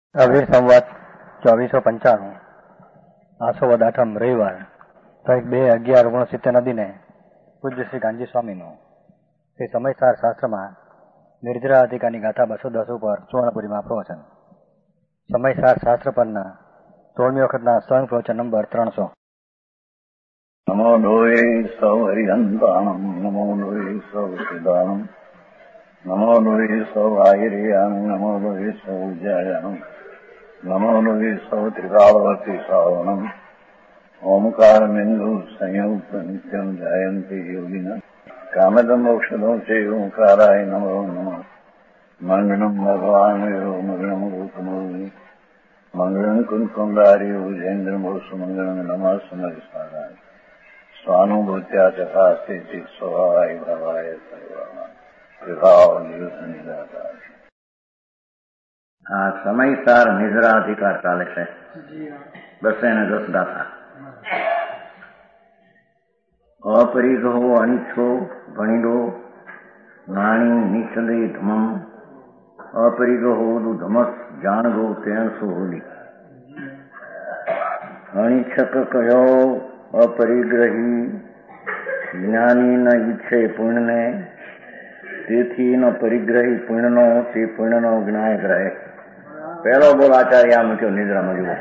અવીર સંવત 2495 આસોવદ આઠમ રવિવાર તારીખ 2/11/69 નદીને પૂજ્ય શ્રી ગાંધી સ્વામીનું શ્રી સમયસાર શાસ્ત્રમાં નિર્જરા અધિકારની ગાથા 210 ઉપર સુવર્ણપુરીમાં પ્રવચન. સમયસાર શાસ્ત્ર પરના 16મી વખતના સ્વયં પ્રવચન નંબર 300. નમો લોહે સૌ હરિહંતાણમ નમો લોહે સૌ સિદ્ધાણમ નમો લોહે સૌ આયર્યામ નમો લોહે સૌ જયામ નમો લોહે સૌ ત્રિકાળવતી શ્રાવણમ ઓમકાર બિંદુ સંયુક્ત નિત્યમ જયંતિ યોગિના કામદમ મોક્ષદો છે ઓંકારાય નમો નમઃ. મંગળમ ભગવાન મંગળમ રૂપમોહિ મંગળમ કુંકુંડારી ઉજેન્દ્ર મોક્ષ મંગળમ નમઃ સમરિસ્વારાય સ્વાનુભૂત્યા ચકાસ્તે સ્વભાવાય ભાવાય સર્વમાં વિભાવ નિયુક્ત નિરાકાર. આ સમયસાર નિદ્રા અધિકાર ચાલે છે. 210 ગાથા. અપરિઘો અનિચ્છો ભણીડો નાણી નિચલે ધમમ અપરિઘો હોદું ધમસ જાણગો તેણસો હોલી અનિચ્છક કયો અપરિગ્રહી જ્ઞાની ન ઈચ્છે પુણ્યને તેથી ન પરિગ્રહી પુણ્યનો તે પુણ્યનો જ્ઞાયક રહે. પહેલો બોલ આચાર્ય આ મૂક્યો નિદ્રામાં જુઓ.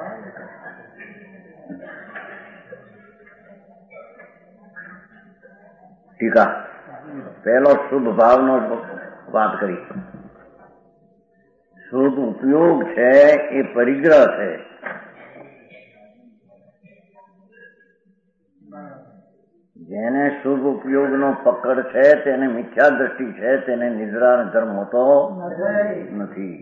ટીકા પહેલો શુભ ભાવનો વાત કરી. શુભ ઉપયોગ છે એ પરિગ્રહ છે. જેને શુભ ઉપયોગનો પકડ છે તેને મિથ્યા દ્રષ્ટિ છે, તેને નિદ્રા ધર્મ હોતો નથી.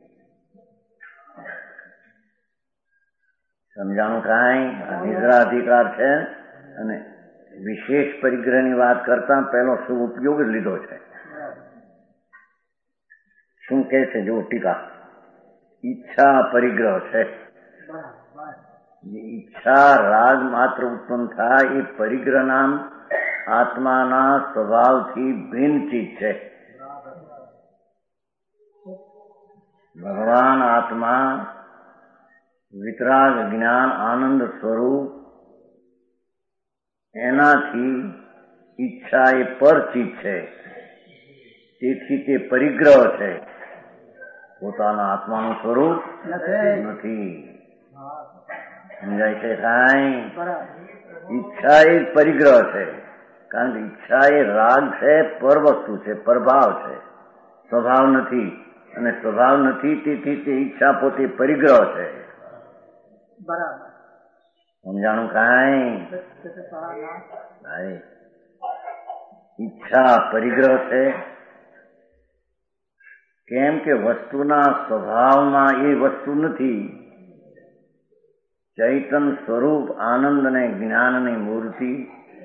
સમજાણું કાંઈ? નિદ્રા અધિકાર છે અને વિશેષ પરિગ્રહની વાત કરતા પહેલો શુભ ઉપયોગ જ લીધો છે. શું કે છે જો ટીકા? ઈચ્છા પરિગ્રહ છે. ઈચ્છા રાગ માત્ર ઉત્પન્ન થાય એ પરિગ્રહ નામ આત્માના સ્વભાવથી ભિન્ન ચીજ છે. ભગવાન આત્મા વિતરાગ જ્ઞાન આનંદ સ્વરૂપ, એનાથી ઈચ્છા એ પર ચીજ છે. તેથી તે પરિગ્રહ છે, પોતાના આત્માનું સ્વરૂપ નથી. સમજાય છે કાંઈ? ઈચ્છા એ પરિગ્રહ છે, કારણ કે ઈચ્છા એ રાગ છે, પર વસ્તુ છે, પ્રભાવ છે, સ્વભાવ નથી. અને સ્વભાવ નથી તેથી તે ઈચ્છા પોતે પરિગ્રહ છે. સમજાણું કાંઈ? ઈચ્છા પરિગ્રહ છે. કેમ કે વસ્તુના સ્વભાવમાં એ વસ્તુ નથી. ચૈતન સ્વરૂપ આનંદ અને જ્ઞાનની મૂર્તિ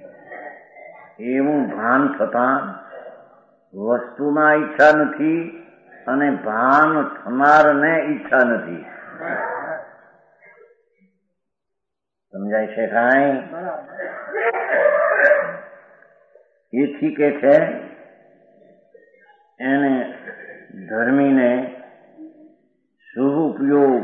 એવું ભાન થતાં વસ્તુમાં ઈચ્છા નથી અને ભાન થનારને ઈચ્છા નથી. સમજાય છે કાંઈ? એથી કે છે એને ધર્મીને શુભ ઉપયોગ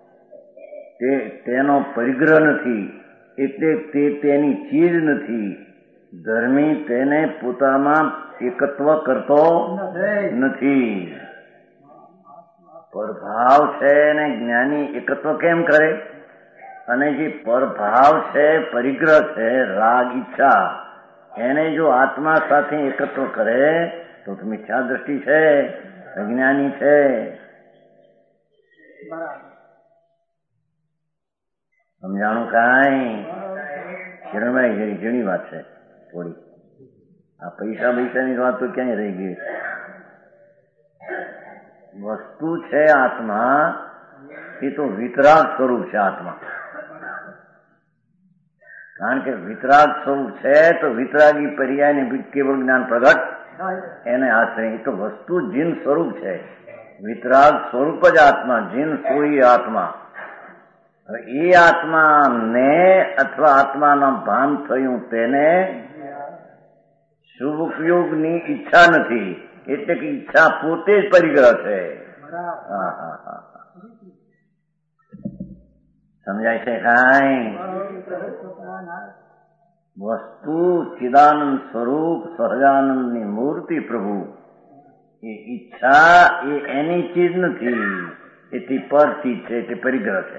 તેનો પરિગ્રહ નથી, એટલે તે તેની ચીજ નથી. ધર્મી તેને પોતામાં એકત્વ કરતો નથી. પરભાવ છે ને જ્ઞાની એકત્વ કેમ કરે? અને જે પરભાવ છે, પરિગ્રહ છે, રાગ ઈચ્છા, એને જો આત્મા સાથે એકત્વ કરે તો મિથ્યા દ્રષ્ટિ છે, અજ્ઞાની છે. સમજાણું કાંઈ? કિરણભાઈ ઘણી વાત છે થોડી. આ પૈસાની વાત તો ક્યાંય રહી ગઈ. વસ્તુ છે આત્મા, એ તો વિતરાગ સ્વરૂપ છે આત્મા. કારણ કે વિતરાગ સ્વરૂપ છે તો વિતરાગી પર્યાય ને કેવળ જ્ઞાન પ્રગટ એને આશ્રય. એ તો વસ્તુ જીન સ્વરૂપ છે. વિતરાગ સ્વરૂપ જ આત્મા, જીન સોઈ આત્મા. હવે એ આત્માને અથવા આત્માના ભાન થયું તેને શુભ ઉપયોગની ઈચ્છા નથી, એટલે કે ઈચ્છા પોતે જ પરિગ્રહ છે. સમજાય છે કાંઈ? વસ્તુ ચિદાનંદ સ્વરૂપ સહજાનંદની મૂર્તિ પ્રભુ, એ ઈચ્છા એ એની ચીજ નથી, એથી પર ચીજ છે, તે પરિગ્રહ છે.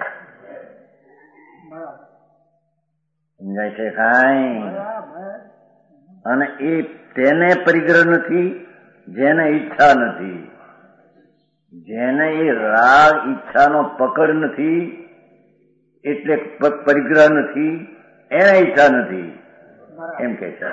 સમજાય છે કાંઈ? અને એ તેને પરિગ્રહ નથી જેને ઈચ્છા નથી, જેને એ રાગ ઈચ્છાનો પકડ નથી એટલે પરિગ્રહ નથી, એને ઈચ્છા નથી એમ કે છે.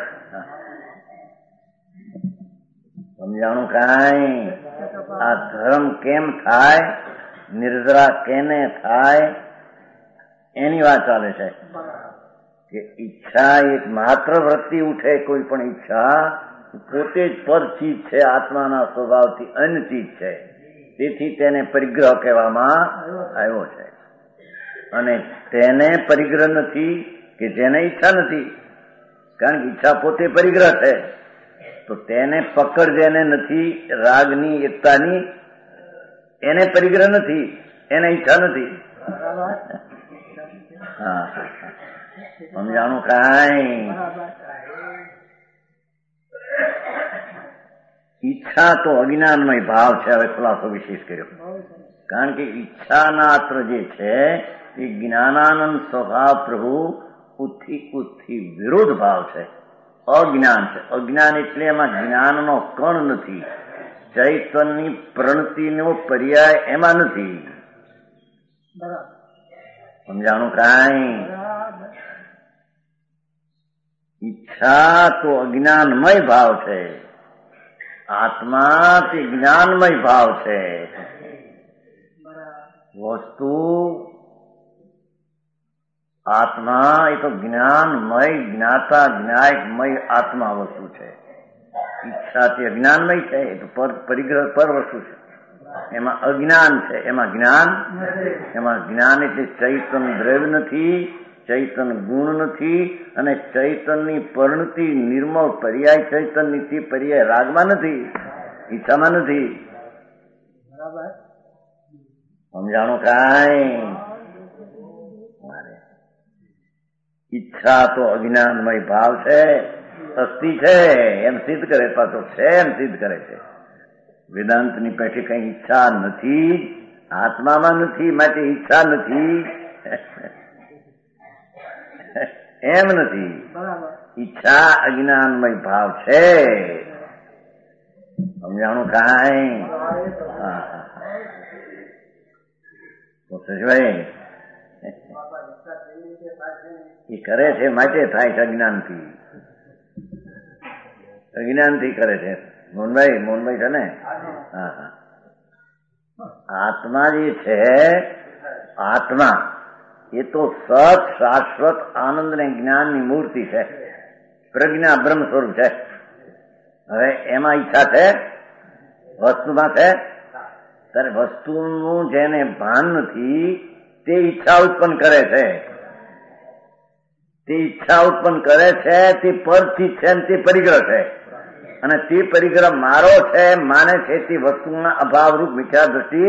સમજાણું કાંઈ? આ ધર્મ કેમ થાય, નિર્જરા કેને થાય, એની વાત ચાલે છે. કે ઈચ્છા એક માત્ર વૃત્તિ ઉઠે, કોઈ પણ ઈચ્છા પોતે જ પર ચીજ છે, આત્માના સ્વભાવથી અન્ય ચીજ છે, તેથી તેને પરિગ્રહ કહેવામાં આવ્યો છે. અને તેને પરિગ્રહ નથી કે જેને ઈચ્છા નથી, કારણ કે ઈચ્છા પોતે પરિગ્રહ છે, તો તેને પકડ જેને નથી રાગની એકતાની, એને પરિગ્રહ નથી, એને ઈચ્છા નથી. હા, સમજાણું કાંઈ? ઈચ્છા તો અજ્ઞાનમય ભાવ છે. હવે ખુલાસો વિશેષ કર્યો, કારણ કે ઈચ્છાનાત્ર જે છે એ જ્ઞાનાનંદ સ્વભાવ પ્રભુ ઉત્થી વિરોધ ભાવ છે, અજ્ઞાન છે. અજ્ઞાન એટલે એમાં જ્ઞાનનો કણ નથી, ચૈતનની પ્રણતિનો પર્યાય એમાં નથી. સમજાણું કાંઈ? ઈચ્છા તો અજ્ઞાનમય ભાવ છે, આત્મા તે જ્ઞાનમય ભાવ છે. વસ્તુ આત્મા એ તો જ્ઞાનમય, જ્ઞાતા જ્ઞાયકમય આત્મા વસ્તુ છે. ઈચ્છા તે અજ્ઞાનમય છે, એ તો પરિગ્રહ પર વસ્તુ છે, એમાં અજ્ઞાન છે, એમાં જ્ઞાન. એમાં જ્ઞાન એટલે ચૈતન દ્રવ્ય નથી, ચૈતન ગુણ નથી, અને ચૈતનની પરિણતિ નિર્મળ પર્યાય ચૈતનની થી પર્યાય રાગમાં નથી, ઈચ્છામાં નથી. સમજાણું કાંઈ? ઈચ્છા તો અજ્ઞાનમય ભાવ છે, અસ્થિ છે એમ સિદ્ધ કરે, પાછો છે એમ સિદ્ધ કરે છે. વેદાંતની પેઠી કઈ ઈચ્છા નથી, આત્મામાં નથી, માટે ઈચ્છા નથી એમ નથી. ઈચ્છા અજ્ઞાનમય ભાવ છે. સમજાણું કાંઈ? ભાઈ એ કરે છે માટે થાય છે, અજ્ઞાનથી. અજ્ઞાનથી કરે છે. મોહનભાઈ છે ને? હા. આત્મા જે છે, આત્મા એ તો સત શાશ્વત આનંદ ને જ્ઞાનની મૂર્તિ છે, પ્રજ્ઞા બ્રહ્મ સ્વરૂપ છે. હવે એમાં ઈચ્છા છે, વસ્તુમાં છે, ત્યારે વસ્તુનું જેને ભાન નથી તે ઈચ્છા ઉત્પન્ન કરે છે, તે ઈચ્છા ઉત્પન્ન કરે છે, તે પરથી છે, તે પરિગ્રહ છે, અને તે પરિગ્રહ મારો છે માને છે, તે વસ્તુના અભાવરૂપ મિથ્યા દ્રષ્ટિ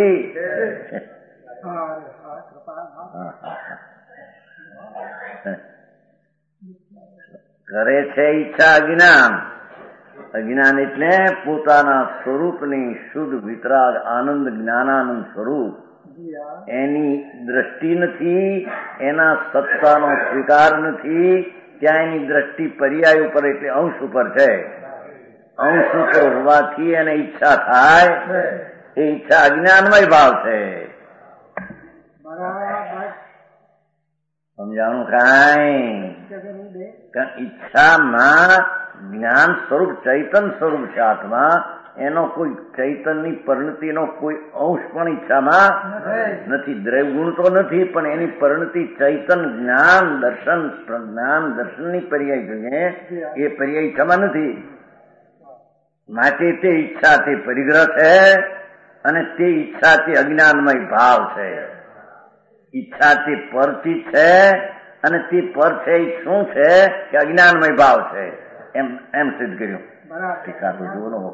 કરે છે. ઈચ્છા અજ્ઞાન એટલે પોતાના સ્વરૂપની શુદ્ધ વિતરાગ આનંદ જ્ઞાનાનંદ સ્વરૂપ, એની દ્રષ્ટિ નથી, એના સત્તાનો સ્વીકાર નથી, ત્યાં એની દ્રષ્ટિ પર્યાય ઉપર એટલે અંશ ઉપર છે. અંશ ઉપર હોવાથી એને ઈચ્છા થાય, એ ઈચ્છા અજ્ઞાનમય ભાવ છે. સમજાણું કાંઈ? ઈચ્છામાં જ્ઞાન સ્વરૂપ ચૈતન સ્વરૂપ છે આત્મા, એનો કોઈ ચૈતનની પરિણતિનો કોઈ અંશ પણ ઈચ્છામાં નથી. દ્રવ્યગુણ તો નથી, પણ એની પરિણતિ ચૈતન જ્ઞાન દર્શનની પર્યાય જોઈએ, એ પર્યાય ઈચ્છામાં નથી. માટે તે ઈચ્છા તે પરિગ્રહ છે, અને તે ઈચ્છા તે અજ્ઞાનમય ભાવ છે. ઈચ્છા તે પરથી છે, અને તે પર છે એ શું છે કે અજ્ઞાનમય ભાવ છે, એમ સિદ્ધ કર્યું. ટીકા તો જુઓ ને,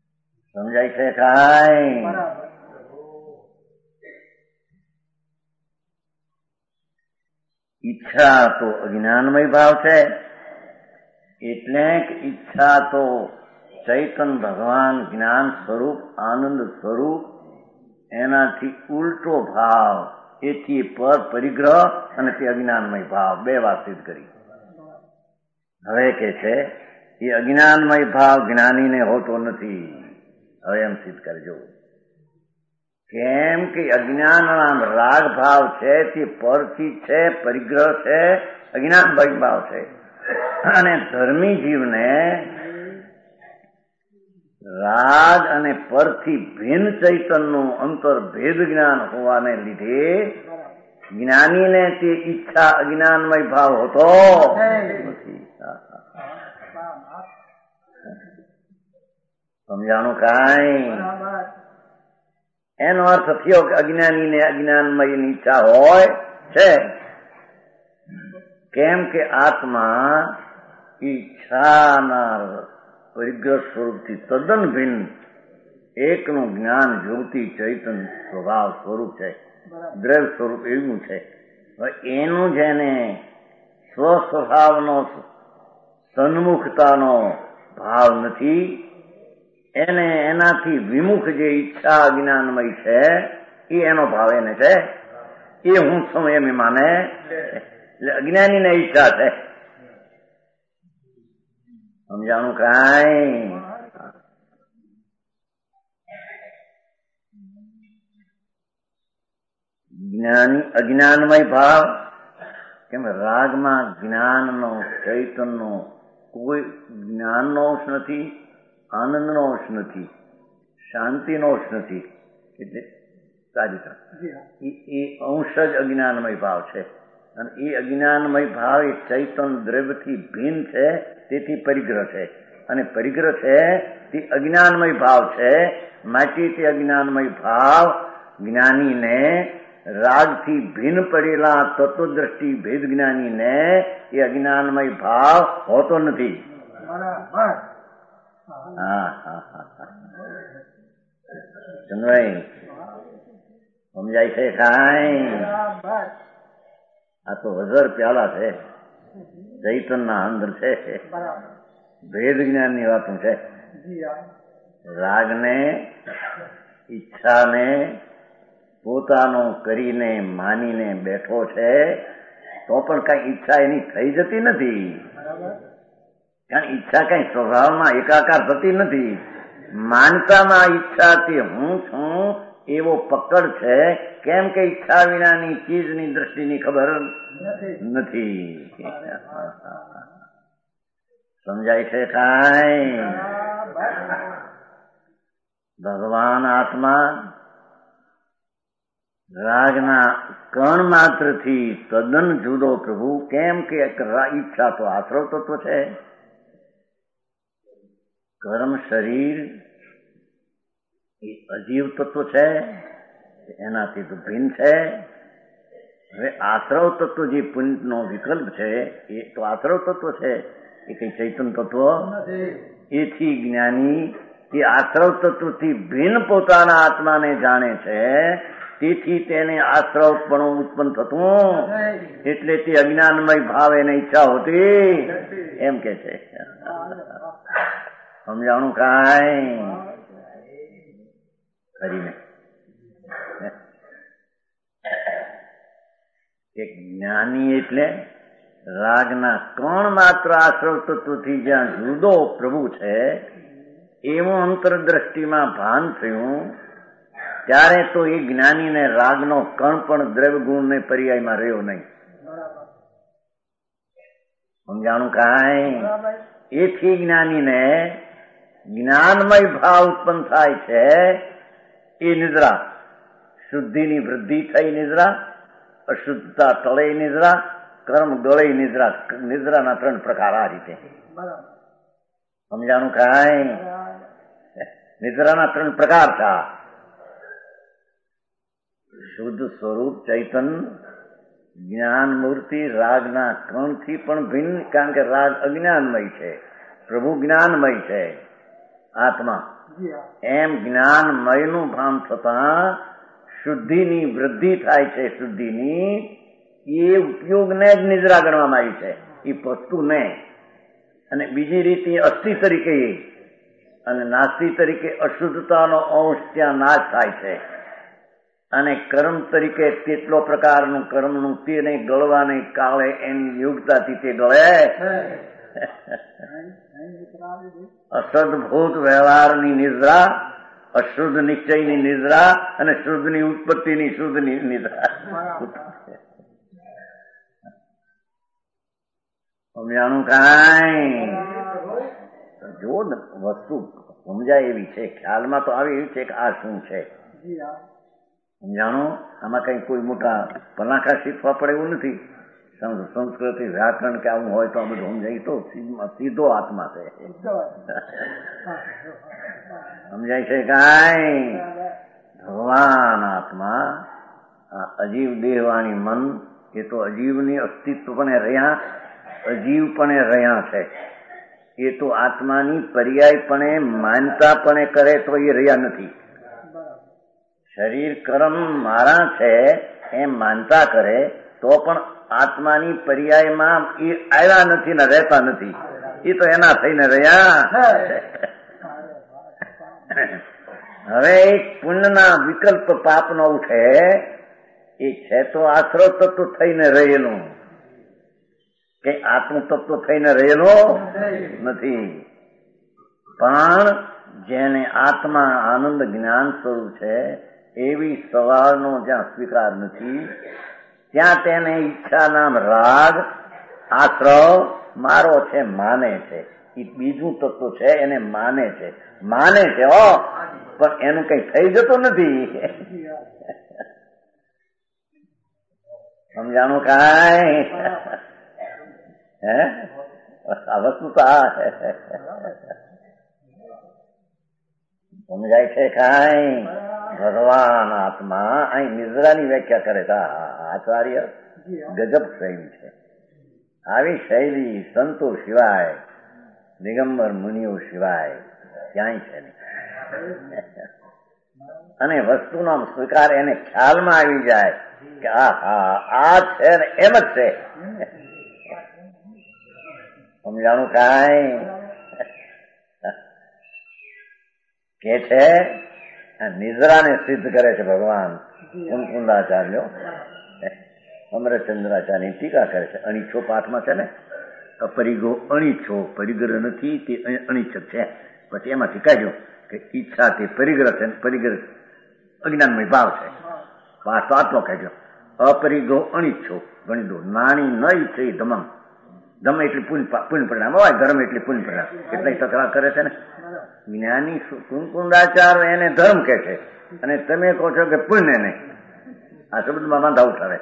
સમજાય છે કાંઈ? ઈચ્છા તો અજ્ઞાનમય ભાવ છે, એટલે કે ઈચ્છા તો ચૈતન ભગવાન જ્ઞાન સ્વરૂપ આનંદ સ્વરૂપ એનાથી ઉલટો ભાવ, એથી પર પરિગ્રહ અને તે અજ્ઞાનમય ભાવ, બે વાત સિદ્ધ કરી. હવે કે છે એ અજ્ઞાનમય ભાવ જ્ઞાનીને હોતો નથી. હવે એમ સિદ્ધ કરજો. કેમ કે અજ્ઞાનના રાગ ભાવ છે તે પરથી છે, પરિગ્રહ છે, અજ્ઞાનમય ભાવ છે. અને ધર્મી જીવને રાગ અને પરથી ભિન્ન ચૈતનનું અંતર ભેદ જ્ઞાન હોવાને લીધે જ્ઞાનીને તે ઈચ્છા અજ્ઞાનમય ભાવ હોતો નથી. સમજાણું કાંઈ? એનો અર્થ થયો કે અજ્ઞાનીને અજ્ઞાનમયની ઈચ્છા હોય છે. કેમ કે આત્મા ઈચ્છાના પરિગ્રહ સ્વરૂપથી તદ્દન ભિન્ન એકનું જ્ઞાન જ્યોતિ ચૈતન સ્વભાવ સ્વરૂપ છે, દ્રવ્ય સ્વરૂપ એવું છે. એનું જેને સ્વસ્વભાવનો સન્મુખતાનો ભાવ નથી, એને એનાથી વિમુખ જે ઈચ્છા અજ્ઞાનમય છે એ એનો ભાવ એને છે. એ હું છું એમ માને. એટલે અજ્ઞાનીને ઈચ્છા છે. સમજાણું કાંઈ? જ્ઞાની અજ્ઞાનમય ભાવ, કેમ રાગમાં જ્ઞાનનો ચૈતનનો કોઈ જ્ઞાનનો અંશ નથી, આનંદનો અંશ નથી, શાંતિનો અંશ નથી. એટલે સારી એ અંશ જ અજ્ઞાનમય ભાવ છે. અને એ અજ્ઞાનમય ભાવ એ ચૈતન દ્રવ્યથી ભિન્ન છે, તેથી પરિગ્રહ છે. અને પરિગ્રહ છે તે અજ્ઞાનમય ભાવ છે. માટે તે અજ્ઞાનમય ભાવ જ્ઞાનીને રાગથી ભિન્ન પડેલા તત્વદ્રષ્ટિ ભેદ જ્ઞાનીને એ અજ્ઞાનમય ભાવ હોતો નથી. ચંદ્રભાઈ સમજાય છે કાંઈ? આ તો હજાર પ્યાલા છે, ચૈતનના અંદર છે, ભેદ જ્ઞાનની વાતો છે. રાગને ઈચ્છાને પોતાનો કરીને માનીને બેઠો છે, તો પણ કઈ ઈચ્છા એની થઈ જતી નથી. કારણ ઈચ્છા કઈ સ્વભાવમાં એકાકાર થતી નથી. માનતામાં ઈચ્છાથી હું છું એવો પકડ છે. કેમ કે ઈચ્છા વિનાની ચીજની દ્રષ્ટિની ખબર નથી. સમજાય છે કાંઈ? ભગવાન આત્મા રાગના કણ માત્રથી તદ્દન જુદો પ્રભુ. કેમ કે ઈચ્છા તો આશ્રવ તત્વ છે, કર્મ શરીર એ અજીવ તત્વ છે, એનાથી તો ભિન્ન છે. હવે આશ્રવ તત્વ જે પુણ્યનો વિકલ્પ છે એ તો આશ્રવ તત્વ છે, એ કઈ ચૈતન તત્વ. એથી જ્ઞાની તે આશ્રવ તત્વથી ભિન્ન પોતાના આત્માને જાણે છે, તેથી તેને આશ્રવપણું ઉત્પન્ન થતું. એટલે તે અજ્ઞાનમય ભાવ એને ઈચ્છા હોતી એમ કે છે. સમજાણું કાંઈ? કરીને એક જ્ઞાની એટલે રાગના કણ માત્ર આશ્રવ તત્વથી જ્યાં જુદો પ્રભુ છે એવું અંતરદ્રષ્ટિમાં ભાન થયું, ત્યારે તો એ જ્ઞાનીને રાગનો કણ પણ દ્રવ્ય ગુણને પર્યાયમાં રહ્યો નહીં. સમજાણું કાંઈ? એથી જ્ઞાનીને જ્ઞાનમય ભાવ ઉત્પન્ન થાય છે. એ નિદ્રા, શુદ્ધિની વૃદ્ધિ થઈ નિદ્રા, અશુદ્ધતા ટળે નિદ્રા, કર્મ ગળે નિદ્રા. નિદ્રાના 3 પ્રકાર આ રીતે. સમજાણું કાંઈ? નિદ્રાના 3 પ્રકાર છે. શુદ્ધ સ્વરૂપ ચૈતન જ્ઞાન મૂર્તિ રાગના કણથી પણ ભિન્ન. કારણ કે રાગ અજ્ઞાનમય છે, પ્રભુ જ્ઞાનમય છે આત્મા. એમ જ્ઞાનમયનું ભાન થતા શુદ્ધિની વૃદ્ધિ થાય છે. શુદ્ધિની એ ઉપયોગને જ નિદ્રા ગણવામાં આવી છે, એ વસ્તુને. અને બીજી રીતે અસ્થિ તરીકે અને નાસ્તિ તરીકે અશુદ્ધતાનો અંશ ત્યાં નાશ થાય છે. અને કર્મ તરીકે તેટલો પ્રકારનું કર્મનું તે નહીં ગળવાને કાળે એની યોગ્યતાથી તે ગળે. અસદભૂત વ્યવહારની નિદ્રા, અશુદ્ધ નિશ્ચયની નિદ્રા અને શુદ્ધની ઉત્પત્તિની શુદ્ધ નિદ્રા. સમજાણું કાંઈ? જો વસ્તુ સમજાય એવી છે, ખ્યાલમાં તો આવી એવી છે કે આ શું છે. સમજાણું? આમાં કઈ કોઈ મોટા પલાખા શીખવા પડે એવું નથી. સંસ્કૃતિ વ્યાકરણ કે આવું હોય તો આ બધું સમજાય તો સીધો આત્મા છે. સમજાય છે કાંઈ? ભગવાન આત્મા, આ અજીવ દેહવાણી મન એ તો અજીવની અસ્તિત્વપણે રહ્યા, અજીવપણે રહ્યા છે. એ તો આત્માની પર્યાયપણે માનતાપણે કરે તો એ રહ્યા નથી. શરીર કર્મ મારા છે એમ માનતા કરે તો પણ આત્માની પર્યાયમાં એ આવ્યા નથી ને રહેતા નથી. એ તો એના થઈને રહ્યા. હવે એક પુણ્યના વિકલ્પ પાપનો ઉઠે એ છે તો આશ્રવ તત્વ થઈને રહેલું, કે આત્મ તત્વ થઈને રહેલો નથી. પણ જેને આત્મા આનંદ જ્ઞાન સ્વરૂપ છે એવી સવાલનો જ્યાં સ્વીકાર નથી ત્યાં તેને ઈચ્છા નામ રાગ આશ્રવ મારો છે માને છે. એ બીજું તત્વ છે એને માને છે, માને છે પણ એનું કઈ થઈ જતું નથી. સમજાણું કાંઈ? હે આ વસ્તુ તો આ સમજાય છે કાંઈ? ભગવાન આત્મા અહીં નિદ્રાની વ્યાખ્યા કરે છે આચાર્ય. ગજબ શૈલી છે. આવી શૈલી સંતો સિવાય, દિગંબર મુનિઓ સિવાય ક્યાંય છે નહીં. અને વસ્તુનો સ્વીકાર એને ખ્યાલમાં આવી જાય કે આ છે ને એમ જ છે. સમજાણું કાંઈ? કે છે નિદ્રાને સિદ્ધ કરે છે ભગવાન. કુંકુંદાચાર્યો અમરચંદ્રાચાર્યની ટીકા કરે છે. અણીછો પાઠમાં છે ને, અપરિગો અણીછો, પરિગ્રહ નથી તે અણીછ છે. પછી એમાંથી કાઢ્યો કે ઈચ્છા તે પરિગ્રહ છે, પરિગ્રહ અજ્ઞાનમય ભાવ છે. પાઠ તો આટલો કાઢ્યો. અપરિગો અણીછો ગણી દો. નાણી ન ઈચ્છે ધમમ. ધમ એટલે પુણ્ય પરિણામ હોય, ધર્મ એટલે પુણ્ય પરિણામ. કેટલાય તકરાર કરે છે ને. જ્ઞાની કુંકુંદાચાર એને ધર્મ કે છે અને તમે કહો છો કે પુણ્ય નહીં. આ શબ્દમાં વાંધા ઉઠાવે.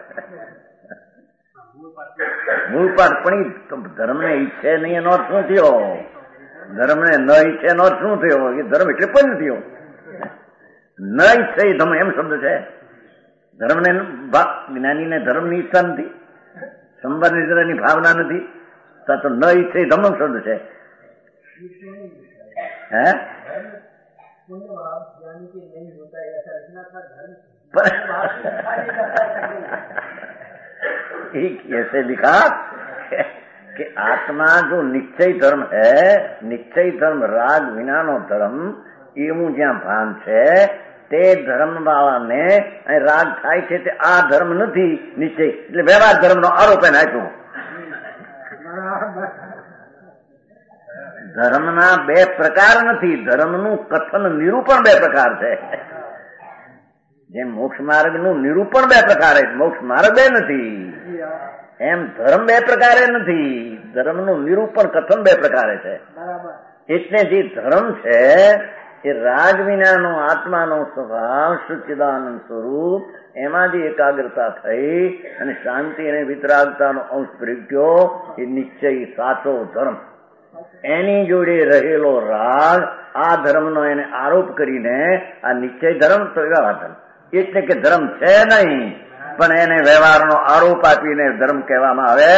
મૂળ પાઠ પણ ધર્મને ઈચ્છે નહીં એનો અર્થ શું થયો? ધર્મને ન ઈચ્છે એનો અર્થ શું થયો? એ ધર્મ એટલે પુણ્ય થયો. ન ઈચ્છે એ ધર્મ એમ શબ્દ છે. ધર્મને જ્ઞાનીને ધર્મની ઈચ્છા નથી, સંભાર નિદ્રાની ભાવના નથી, તો ન ઈચ્છે ધર્મ શબ્દ છે. ऐसे लिखा कि आत्मा जो निश्चय धर्म है, निश्चय धर्म राग विनानो धर्म એવું જ્યાં ભાન છે તે ધર્મ વાળાને રાગ થાય છે તે આ ધર્મ નથી નિશ્ચય, એટલે વ્યવહાર ધર્મનો આરોપ એને આપ્યો. ધર્મના બે પ્રકાર નથી, ધર્મનું કથન નિરૂપણ બે પ્રકાર છે. જેમ મોક્ષ માર્ગનું નિરૂપણ બે પ્રકારે, મોક્ષ માર્ગ બે નથી, એમ ધર્મ બે પ્રકારે નથી, ધર્મનું નિરૂપણ કથન બે પ્રકારે છે. એટલે જે ધર્મ છે એ રાગ વિનાનો આત્માનો સ્વભાવ સચ્ચિદાનંદ સ્વરૂપ, એમાં જે એકાગ્રતા થઈ અને શાંતિ અને વિતરાગતાનો અંશ પ્રગટ્યો એ નિશ્ચય સાચો ધર્મ. એની જોડે રહેલો રાગ આ ધર્મનો એને આરોપ કરીને આ નિશ્ચય ધર્મ તો વ્યવહાર ધર્મ, એટલે કે ધર્મ છે નહીં પણ એને વ્યવહારનો આરોપ આપીને ધર્મ કહેવામાં આવે.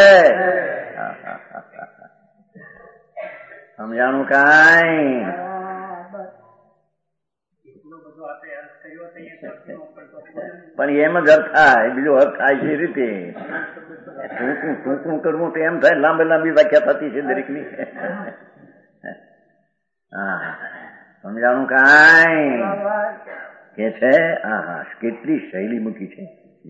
સમજાણું કાંઈ? પણ એમ જ અર્થ થાય, બીજો અર્થ થાય છે રીતે ટૂંકું કરવું તો એમ થાય, લાંબી વ્યાખ્યા થતી છે દરેકની. હા, સમજાણું કાંઈ કે છે? હા, કેટલી શૈલી મૂકી છે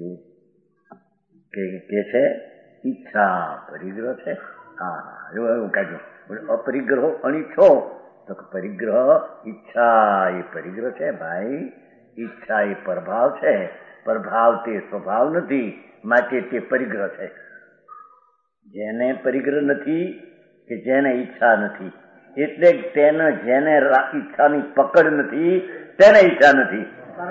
કે છે ઈચ્છા પરિગ્રહ છે. હા, એવું કાઢ્યું. અપરિગ્રહો અનિચ્છો તો પરિગ્રહ ઈચ્છા એ પરિગ્રહ છે ભાઈ. ઈચ્છા એ પ્રભાવ છે, પ્રભાવ તે સ્વભાવ નથી, માટે તે પરિગ્રહ છે. જેને પરિગ્રહ નથી કે જેને ઈચ્છા નથી, એટલે તેને જેને ઈચ્છાની પકડ નથી તેને ઈચ્છા નથી.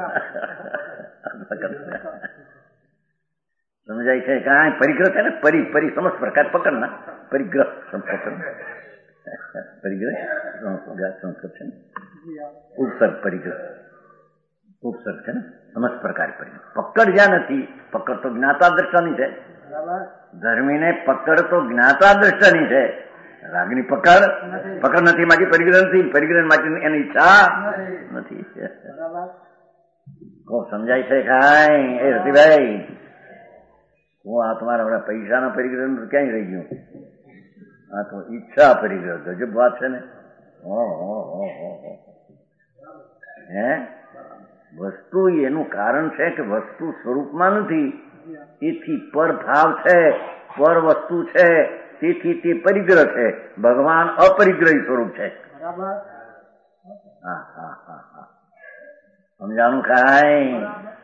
સમજાય છે? કાંઈ પરિગ્રહ છે ને, પરી સમજ પ્રકાર પકડ ના પરિગ્રહ પરિગ્રહ સંસ્કૃત છે ને, ઉપસર્ગ પરિગ્રહ ઉપસર્ગ છે ને, સમજ પ્રકાર પરિગ્રહ. પકડ જ્યાં નથી, પકડ તો જ્ઞાતા દ્રષ્ટાની છે. ધર્મીને પકડ તો જ્ઞાતા દ્રષ્ટાની છે. રાગની પકડ નથી, માટે પરિગ્રહ નથી. પરિગ્રહ માટે એની ઈચ્છા નથી. સમજાય છે કાંઈ? એ રતિભાઈ, હું આ તમારા બધા પૈસાના પરિગ્રહ ક્યાંય રહી ગયું? આ તો ઈચ્છા પરિગ્રહ ગજબ વાત છે ને. હે, વસ્તુ એનું કારણ છે કે વસ્તુ સ્વરૂપમાં નથી, તેથી પરભાવ છે, પર વસ્તુ છે, તેથી તે પરિગ્રહ છે. ભગવાન અપરિગ્રહી સ્વરૂપ છે. હા, સમજાણું કાંઈ?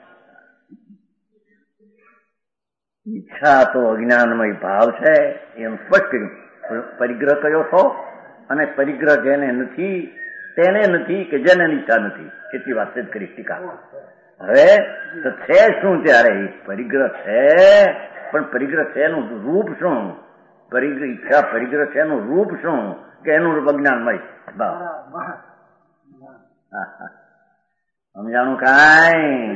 ઈચ્છા તો અજ્ઞાનમય ભાવ છે, એમ સ્પષ્ટ કર્યું. પરિગ્રહ કયો છો? અને પરિગ્રહ જેને નથી તેને નથી કે જેને ઈચ્છા નથી, એટલી વાત જ કરી ટીકા. હવે તો છે શું ત્યારે? પરિગ્રહ છે, પણ પરિગ્રહ છે એનું રૂપ શું? ઈચ્છા પરિગ્રહ છે એનું રૂપ શું? કે એનું રૂપ અજ્ઞાનમય ભાવ. સમજાણું કાંઈ?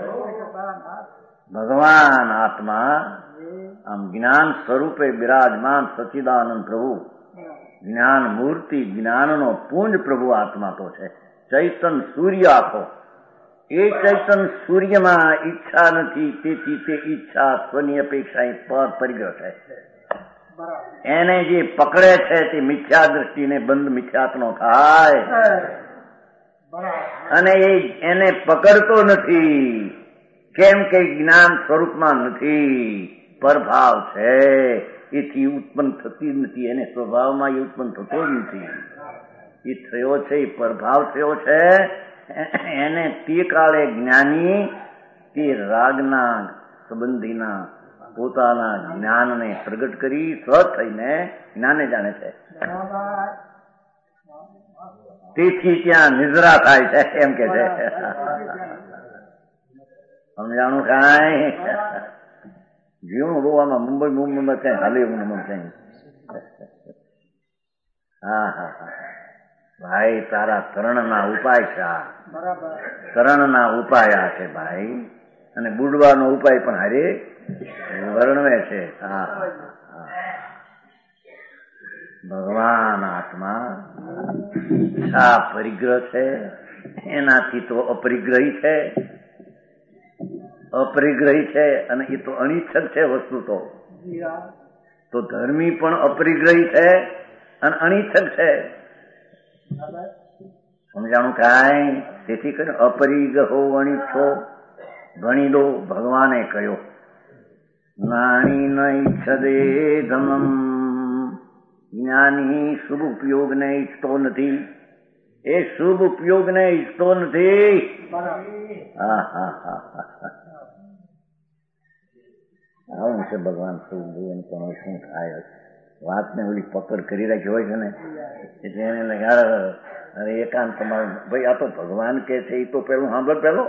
ભગવાન આત્મા આમ જ્ઞાન સ્વરૂપે બિરાજમાન સચ્ચિદાનંદ પ્રભુ, જ્ઞાન મૂર્તિ, જ્ઞાનનો પુંજ પ્રભુ આત્મા તો છે. ચૈતન સૂર્ય આખો, એ ચૈતન સૂર્યમાં ઈચ્છા નથી, તેથી તે ઈચ્છા સ્વની અપેક્ષા એ પરિગ્રહ છે. એને જે પકડે છે તે મિથ્યા દ્રષ્ટિને બંધ મિથ્યાત્નો થાય, અને એને પકડતો નથી. કેમ કે જ્ઞાન સ્વરૂપમાં નથી, પરભાવ છે, એથી ઉત્પન્ન થતી નથી. એને સ્વભાવમાં એ ઉત્પન્ન થતો જ નથી. એ થયો છે, એ પરભાવ થયો છે. એને તે કાળે જ્ઞાની તે રાગના સંબંધીના પોતાના જ્ઞાનને પ્રગટ કરી સ્વ થઈને જ્ઞાને જાણે છે. તેથી ત્યાં નિદ્રા થાય છે, એમ કે છે. સમજાણું કાંઈ? જીવનું રોવામાં મુંબઈમાં ક્યાંય હાલે એવું નમન ક્યાંય. હા, ભાઈ તારા તરણના ઉપાય છે. તરણના ઉપાય આ છે ભાઈ, અને બુડવાનો ઉપાય પણ હારે વર્ણવે છે. હા, ભગવાન આત્મા ઈચ્છા પરિગ્રહ છે, એનાથી તો અપરિગ્રહી છે. અને એ તો અનિચ્છક છે વસ્તુ તો ધર્મી પણ અપરિગ્રહી છે અને અનિચ્છક છે. સમજાણું કાંઈ? તેથી કરીને અપરિગ્રહો અનિચ્છો ગણી દો. ભગવાને કહ્યો જ્ઞાની ન ઈચ્છદે ધમમ, જ્ઞાની શુભ ઉપયોગને ઈચ્છતો નથી. એ શુભ ઉપયોગને ઈચ્છતો નથી. આવું છે ભગવાન શું પણ શું થાય? વાતને ઓલી પકડ કરી રાખી હોય છે ને, એટલે એને અરે એકાંત તમારું ભાઈ આ તો ભગવાન કે છે, એ તો પેલું સાંભળ. પેલો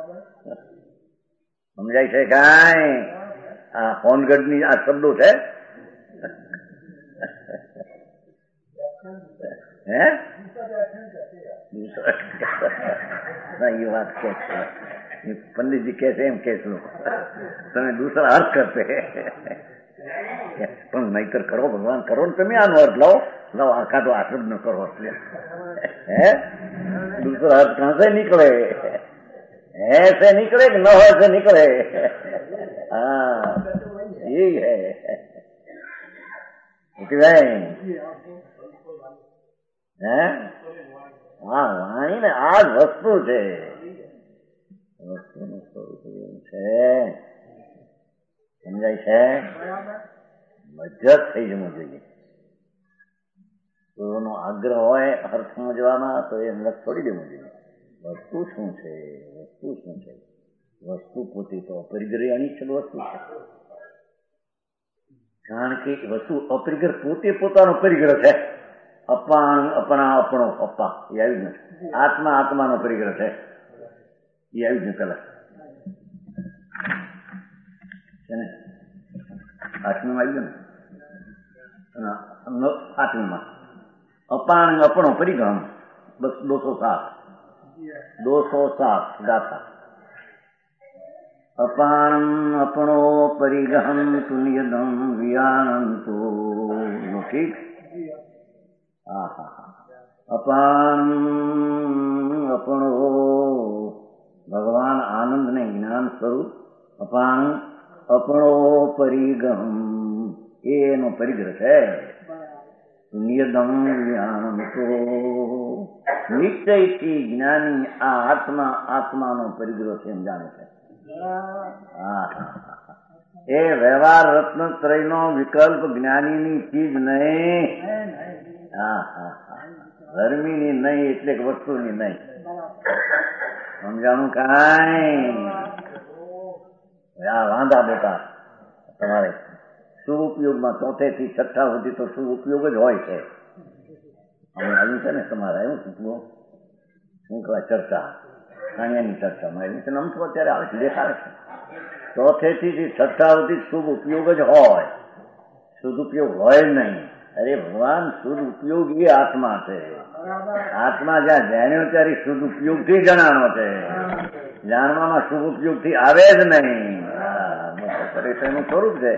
સમજાય છે કાંઈ? આ હોનગઢની આ શબ્દો છે. હે ના, એ વાત કે છે પંડિતજી કે છે, એમ કે છે તમે દૂસરા અર્થ કરતે, પણ નહીતર કરો ભગવાન કરો ને તમે આનો અર્થ લાવો. આ શબ્દ નો કરો. હે दूसरा अर्थ कहां से निकले? है से निकले कि न हो से निकले? हाँ यही है હા વાણી ને આ જ વસ્તુ છે. વસ્તુનું સ્વરૂપ એવું છે. સમજાય છે? મજ્જત થઈ જવું જોઈએ. કોઈનો આગ્રહ હોય અર્થ સમજવામાં તો એ અંદર છોડી દેવું જોઈએ. વસ્તુ શું છે? વસ્તુ શું છે? વસ્તુ પોતે તો અપરિગ્રહ અનિચ્છક વસ્તુ છે. કારણ કે વસ્તુ અપરિગ્રહ પોતે પોતાનો પરિગ્રહ છે. અપાણ અપણા અપણો અપ્પા એ આવી ગયું. આત્મા આત્માનો પરિગ્રહ છે એ આવી ગયું પેલા છે ને. આઠમીમાં આવી ગયું ને. આઠમીમાં અપાણ અપણો પરિગ્રહ બસ 207 ગાથા. અપાણ અપણો પરિગ્રહમ તુનિયદમ વિયાનંતો. ઠીક. અપાન અપણો ભગવાન આનંદ ને જ્ઞાન સ્વરૂપ. અપાન અપણો પરિગમ એનો પરિગ્રહ છે. નિયદમ જ્ઞાન તો નિશ્ચયથી જ્ઞાની આ આત્મા આત્માનો પરિગ્રહ છે એમ જાણે છે. એ વ્યવહાર રત્નત્રયનો વિકલ્પ જ્ઞાનીની ચીજ નહીં. ધર્મીની નહીં એટલે વસ્તુની નહીં. સમજાણું કાંઈ? આ વાંધા બેટા તમારે શુભ ઉપયોગમાં 4 થી 6 સુધી તો શુભ ઉપયોગ જ હોય છે. હવે આવ્યું છે ને તમારે આવ્યું શું કહેવાય ચર્ચા કાણિયાની ચર્ચામાં આવ્યું છે ને. આમ તો અત્યારે આવે છે દેખાડે છે. 4 થી 6 સુધી શુભ ઉપયોગ જ હોય. શુદ્ધ ઉપયોગ હોય નહીં. અરે ભગવાન શુદ્ધ ઉપયોગ એ આત્મા છે. આત્મા જ્યાં જાણ્યો ત્યારે શુદ્ધ ઉપયોગ થી જણાનો છે. જાણવામાં શુભ ઉપયોગ થી આવે જ નહીં. પરેશાનું સ્વરૂપ છે.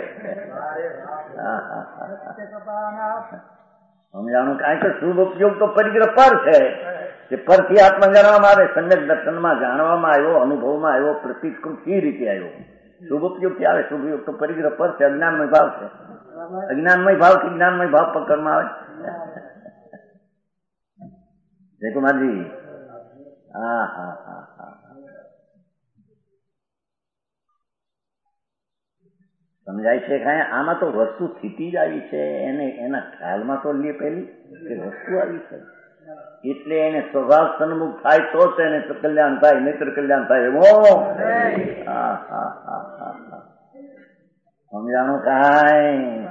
સમજાણું કાંઈ તો શુભ ઉપયોગ તો પરિગ્રહ પર છે. કે પરથી આત્મા જાણવામાં આવે. સમ્યક દર્શનમાં જાણવામાં આવ્યો, અનુભવમાં આવ્યો, પ્રતિકૃત એ રીતે આવ્યો. શુભ ઉપયોગ થી આવે. શુભ ઉપયોગ તો પરિગ્રહ પર છે. અજ્ઞાનમય ભાવ છે. અજ્ઞાનમય ભાવ થી જ્ઞાનમય ભાવ પકડમાં આવે. જયકુમારજી સમજાય છે કાંઈ? આમાં તો વસ્તુ સ્થિતિ જ આવી છે. એને એના ખ્યાલમાં તો લે પહેલી કે વસ્તુ આવી છે એટલે એને સ્વભાવ સન્મુખ થાય તો જ એને કલ્યાણ થાય, મિત્ર કલ્યાણ થાય. એવો સમજાણું કાંઈ?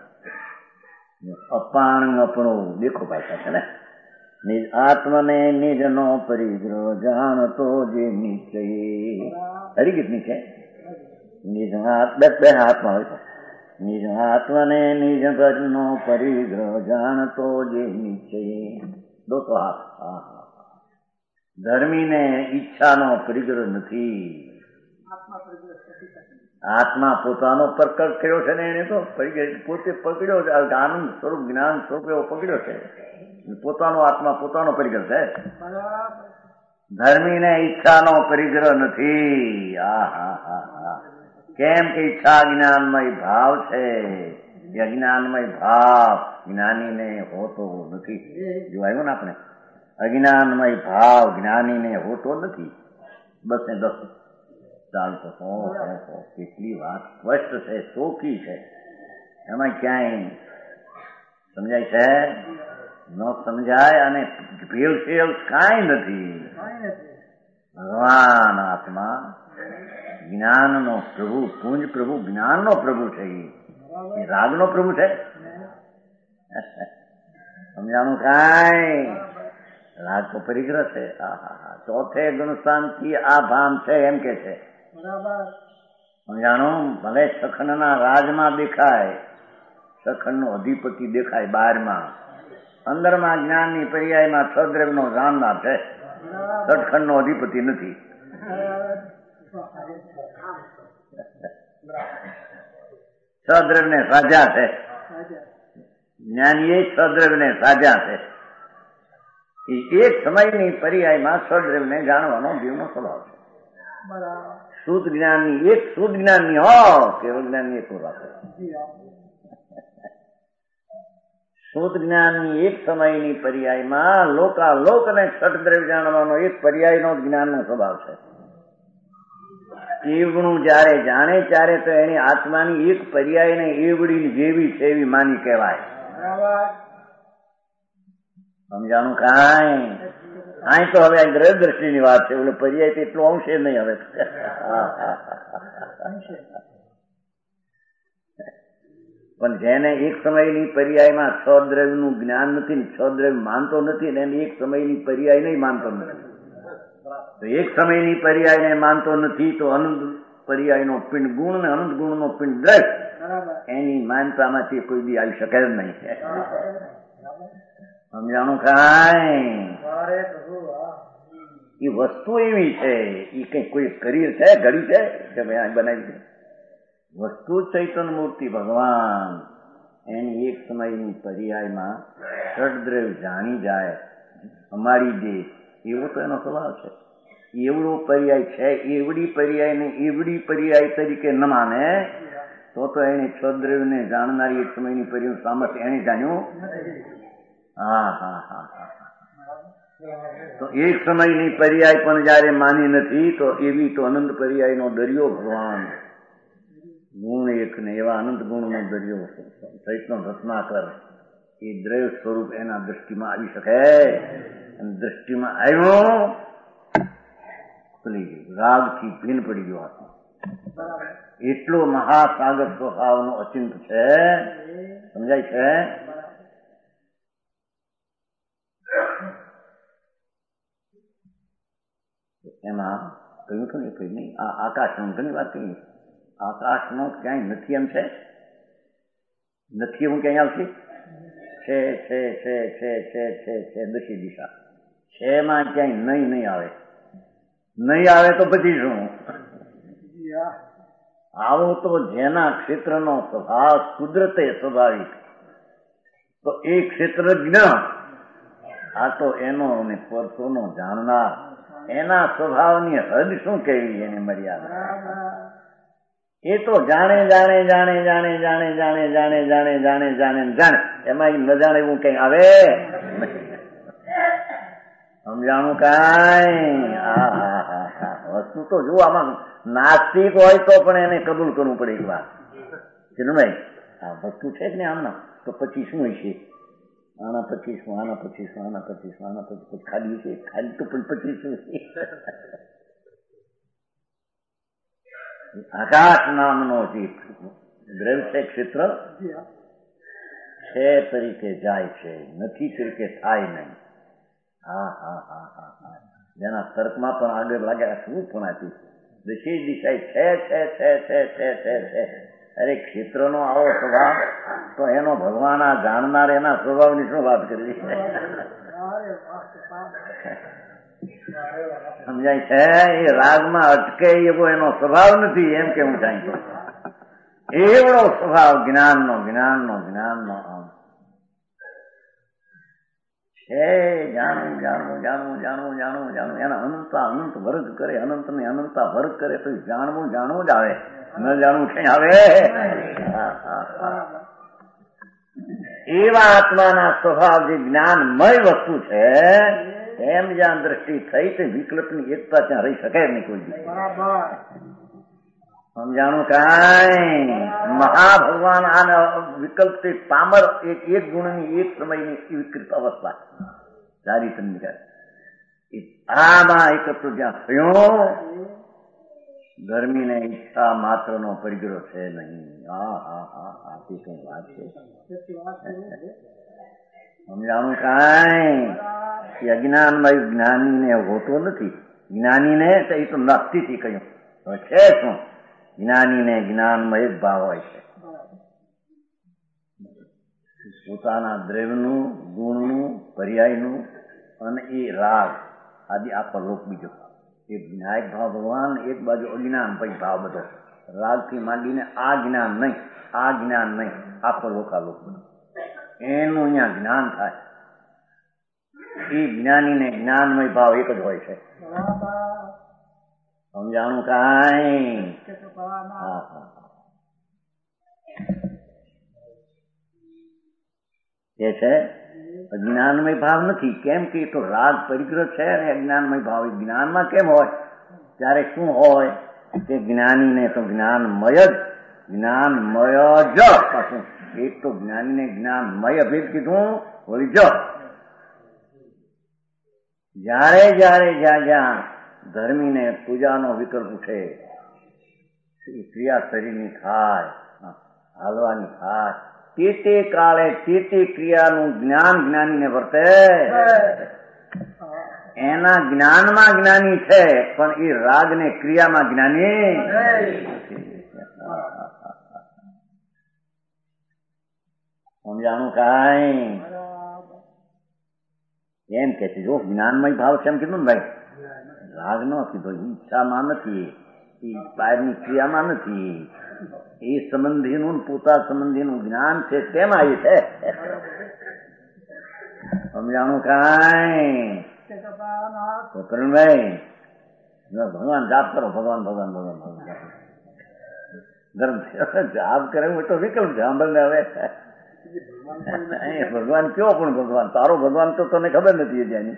અપાણ અપણો દેખો ભાષા છે ને. નિજ આત્મને નિજનો પરિગ્રહ જાણતો જે નિશ્ચય. હરિગીતની છે. નિજ બે હાથમાં હોય છે. નિજ આત્મને નિજ નો પરિગ્રહ જાણતો જે નિશ્ચય. 200 હાથ. ધર્મીને ઈચ્છાનો પરિગ્રહ નથી. આત્મા પોતાનો પ્રકટ કર્યો છે ને. એને તો પોતે પકડ્યો છે. આનંદ સ્વરૂપ જ્ઞાન સ્વરૂપ એવો પકડ્યો છે. પોતાનો આત્મા પોતાનો પરિગ્રહ છે. ધર્મીને ઈચ્છાનો પરિગ્રહ નથી. કેમ કે ઈચ્છા જ્ઞાનમય ભાવ છે. અજ્ઞાનમય ભાવ જ્ઞાનીને હોતો નથી. જોવાયું ને આપણે? અજ્ઞાનમય ભાવ જ્ઞાનીને હોતો નથી. બસ ને 10 ચાલતો. કેટલી વાત સ્પષ્ટ છે, ચોખ્ખી છે. એમાં ક્યાંય સમજાય છે? ન સમજાય. અને ભેળસેળ કાંઈ નથી. ભગવાન આત્મા જ્ઞાનનો પ્રભુ, પુંજ પ્રભુ, જ્ઞાનનો પ્રભુ છે. એ રાગનો પ્રભુ છે. સમજાણું કાંઈ? રાગ તો પરિગ્રહ છે. ચોથે ગુણસ્થાનથી આ ભાન છે એમ કે છે. સમજાણું? ભલે સખંડના રાજમાં દેખાય, સખંડનો અધિપતિ દેખાય બહારમાં, અંદરમાં જ્ઞાનની પર્યાયમાં સદ્રવ્યનો જાણનાર છે. સદખંડનો અધિપતિ નથી. સદ્રવ્યને સાજા છે. જ્ઞાની એ સદ્રવ્યને સાજા છે. એ એક સમયની પર્યાયમાં સદ્રવ્યને જાણવાનો જીવનો સ્વભાવ છે. શુદ્ધ જ્ઞાનની કેવળ જ્ઞાનની એક વાત શુદ્ધ જ્ઞાનની એક સમયની પર્યાયમાં લોકાલોક અને ક્ષટદ્રવ્ય જાણવાનો એક પર્યાયનો જ્ઞાનનો સ્વભાવ છે. એવડું જયારે જાણે ત્યારે તો એની આત્માની એક પર્યાયને એવડી જેવી છે એવી માની કહેવાય. સમજાણું કાંઈ? અહીં તો હવે ગ્રહ દ્રષ્ટિની વાત છે, એટલે પર્યાય તો એટલો અંશે નહીં. હવે પણ જેને એક સમયની પર્યાયમાં છ દ્રવ્યનું જ્ઞાન નથી ને છ દ્રવ્ય માનતો નથી ને એને એક સમયની પર્યાય નહીં માનતો નથી. તો એક સમયની પર્યાયને માનતો નથી તો અનંત પર્યાયનો પિંડ ગુણ ને અનંત ગુણનો પિંડ દ્રવ્ય એની માનતામાંથી કોઈ દી આવી શકે જ નહીં. સમજાણું કાંઈ? એ વસ્તુ એવી છે, એ કઈ કોઈ શરીર છે, ઘડી છે કે ભાઈ બનાવી છે? વસ્તુ ચૈતન્ય મૂર્તિ ભગવાન એની એક સમયની પર્યાયમાં ષડદ્રવ્ય જાણી જાય, અમારી દે, એવો તો એનો સ્વભાવ છે. એવડો પર્યાય છે, એવડી પર્યાયને એવડી પર્યાય તરીકે ન માને તો એને ક્ષદ્રવ્યને જાણનારી એક સમયની પર્યાય સામર્થ્ય એને જાણ્યું. તો એક સમયની પર્યાય પણ જયારે માની નથી તો એવી તો અનંત પર્યાયનો દરિયો ભગવાન ગુણ એક ને એવા અનંત ગુણનો દરિયો ચૈતન્ય રત્નાકર એ દ્રવ્ય સ્વરૂપ એના દ્રષ્ટિમાં આવી શકે. અને દ્રષ્ટિમાં આવ્યો રાગથી ભીન પડી ગયો આત્મા. એટલો મહાસાગર સ્વભાવનો અચિંત છે. સમજાય છે? એમાં કહ્યું હતું ને કઈ નહીં, આ આકાશનો ઘણી વાત કહી. આકાશનો ક્યાંય નથી એમ છે? નથી એવું ક્યાંય આવશે? છે છે છે છે છે છે છે દશી દિશા છે માં ક્યાંય નહીં આવે. નહીં આવે તો પછી શું? આવું તો જેના ક્ષેત્રનો સ્વભાવ કુદરતે સ્વાભાવિક તો એ ક્ષેત્રજ્ઞ આ તો એનો અને પરસોનો જાણનાર એના સ્વભાવની હદ શું કહેવી, એની મર્યાદા. એ તો જાણે જાણે જાણે જાણે જાણે જાણે જાણે જાણે જાણે જાણે જાણે એમાં ન જાણે એવું કઈ આવે? સમજાણું કાંઈ? વસ્તુ તો જો આમાં નાસ્તિક હોય તો પણ એને કબૂલ કરવું પડે એક વાત. ભાઈ આ વસ્તુ છે જ ને આમના તો પછી શું હોય છે? આના પછી શું, આના પછી શું, આના પછી શું, આના પછી ખાલી છે, ખાલી તો પણ પછી શું? આકાશ નામનો જે દ્રવ્ય છે ક્ષેત્ર છે તરીકે જાય છે, નથી તરીકે થાય નહીં. જેના તર્કમાં પણ આગળ લાગે શું પણ આપ્યું દશી દિશા છે છે છે છે છે છે છે. અરે ક્ષેત્રનો આવો સ્વભાવ તો એનો ભગવાન આ જાણનાર એના સ્વભાવની શું વાત કરવી? સમજાય છે? એ રાગમાં અટકે એવો એનો સ્વભાવ નથી એમ કેવું થાય તો એવડો સ્વભાવ જ્ઞાનનો જ્ઞાનનો જ્ઞાનનો છે. જાણવું જાણવું જાણવું જાણવું જાણવું જાણવું એના અનંતા અનંત વર્ગ કરે, અનંત ને અનંતા વર્ગ કરે તો જાણવું જાણવું જ આવે, ન જાણવું કઈ આવે? એવા આત્માના સ્વભાવ જે જ્ઞાનમય વસ્તુ છે એમ જ્યાં દ્રષ્ટિ થઈ તે વિકલ્પની એકતા ત્યાં રહી શકે નહીં કોઈ દિવસ. સમજાણું કાંઈ? મહાભગવાન આના વિકલ્પથી પામર એક ગુણની એક સમયની વિકૃત અવસ્થા ચારિત્રની આમાં એકત્ર જ્યાં થયો ગરમીને ઈચ્છા માત્રનો પરિગ્રહ છે નહીં. તે કઈ વાત છે? સમજાણું કાંઈ? અજ્ઞાનમય જ્ઞાનીને હોતો નથી. જ્ઞાનીને એ તો નક્તિથી કહ્યું છે શું? જ્ઞાનીને જ્ઞાનમય જ ભાવ હોય છે. પોતાના દ્રવ્યનું, ગુણનું, પર્યાયનું અને એ રાગ આદિ આ પરલોક બીજો એક ન્યાયિક ભાવ ભગવાન, એક બાજુ અજ્ઞાન પછી ભાવ બધો રાગથી માંડીને આ જ્ઞાન નહીં, આ જ્ઞાન નહીં, આ પરલોક આ લોક બધું એનું અહીંયા જ્ઞાન થાય. એ જ્ઞાનીને જ્ઞાનમય ભાવ એક જ હોય છે. સમજાણું કાંઈ? એ છે અજ્ઞાનમય ભાવ નથી. કેમ કે તો રાગ પરિગ્રહ છે અને અજ્ઞાનમય ભાવ. જ્ઞાનમાં કેમ હોય? ત્યારે શું હોય કે જ્ઞાનીને તો જ્ઞાનમય જ પાછું. એક તો જ્ઞાનીને જ્ઞાનમય ભેદ કીધું, વળી જ. જ્યાં ધર્મીને પૂજાનો વિકલ્પ ઉઠે, ક્રિયા શરીરની થાય, હાલવાની થાય, તે કાળે તે ક્રિયાનું જ્ઞાન જ્ઞાનીને વર્તે. એના જ્ઞાનમાં જ્ઞાની છે, પણ એ રાગને ક્રિયામાં જ્ઞાની. સમજાણું કાંઈ? એમ કે છે જો જ્ઞાનમય ભાવ છે એમ કીધું ને ભાઈ, રાગ ન કીધો, ઈચ્છામાં નથી, એ બહારની ક્રિયામાં નથી, એ સંબંધીનું પોતા સંબંધીનું જ્ઞાન છે તેમાં એ છે. સમજાણું કાંઈ? તો કરણભાઈ ભગવાન જાપ કરો, ભગવાન જાપ કરે તો વિકલ્પ છે. સાંભળને હવે ભગવાન કયો? પણ ભગવાન તારો ભગવાન તો તને ખબર નથી ત્યાંની.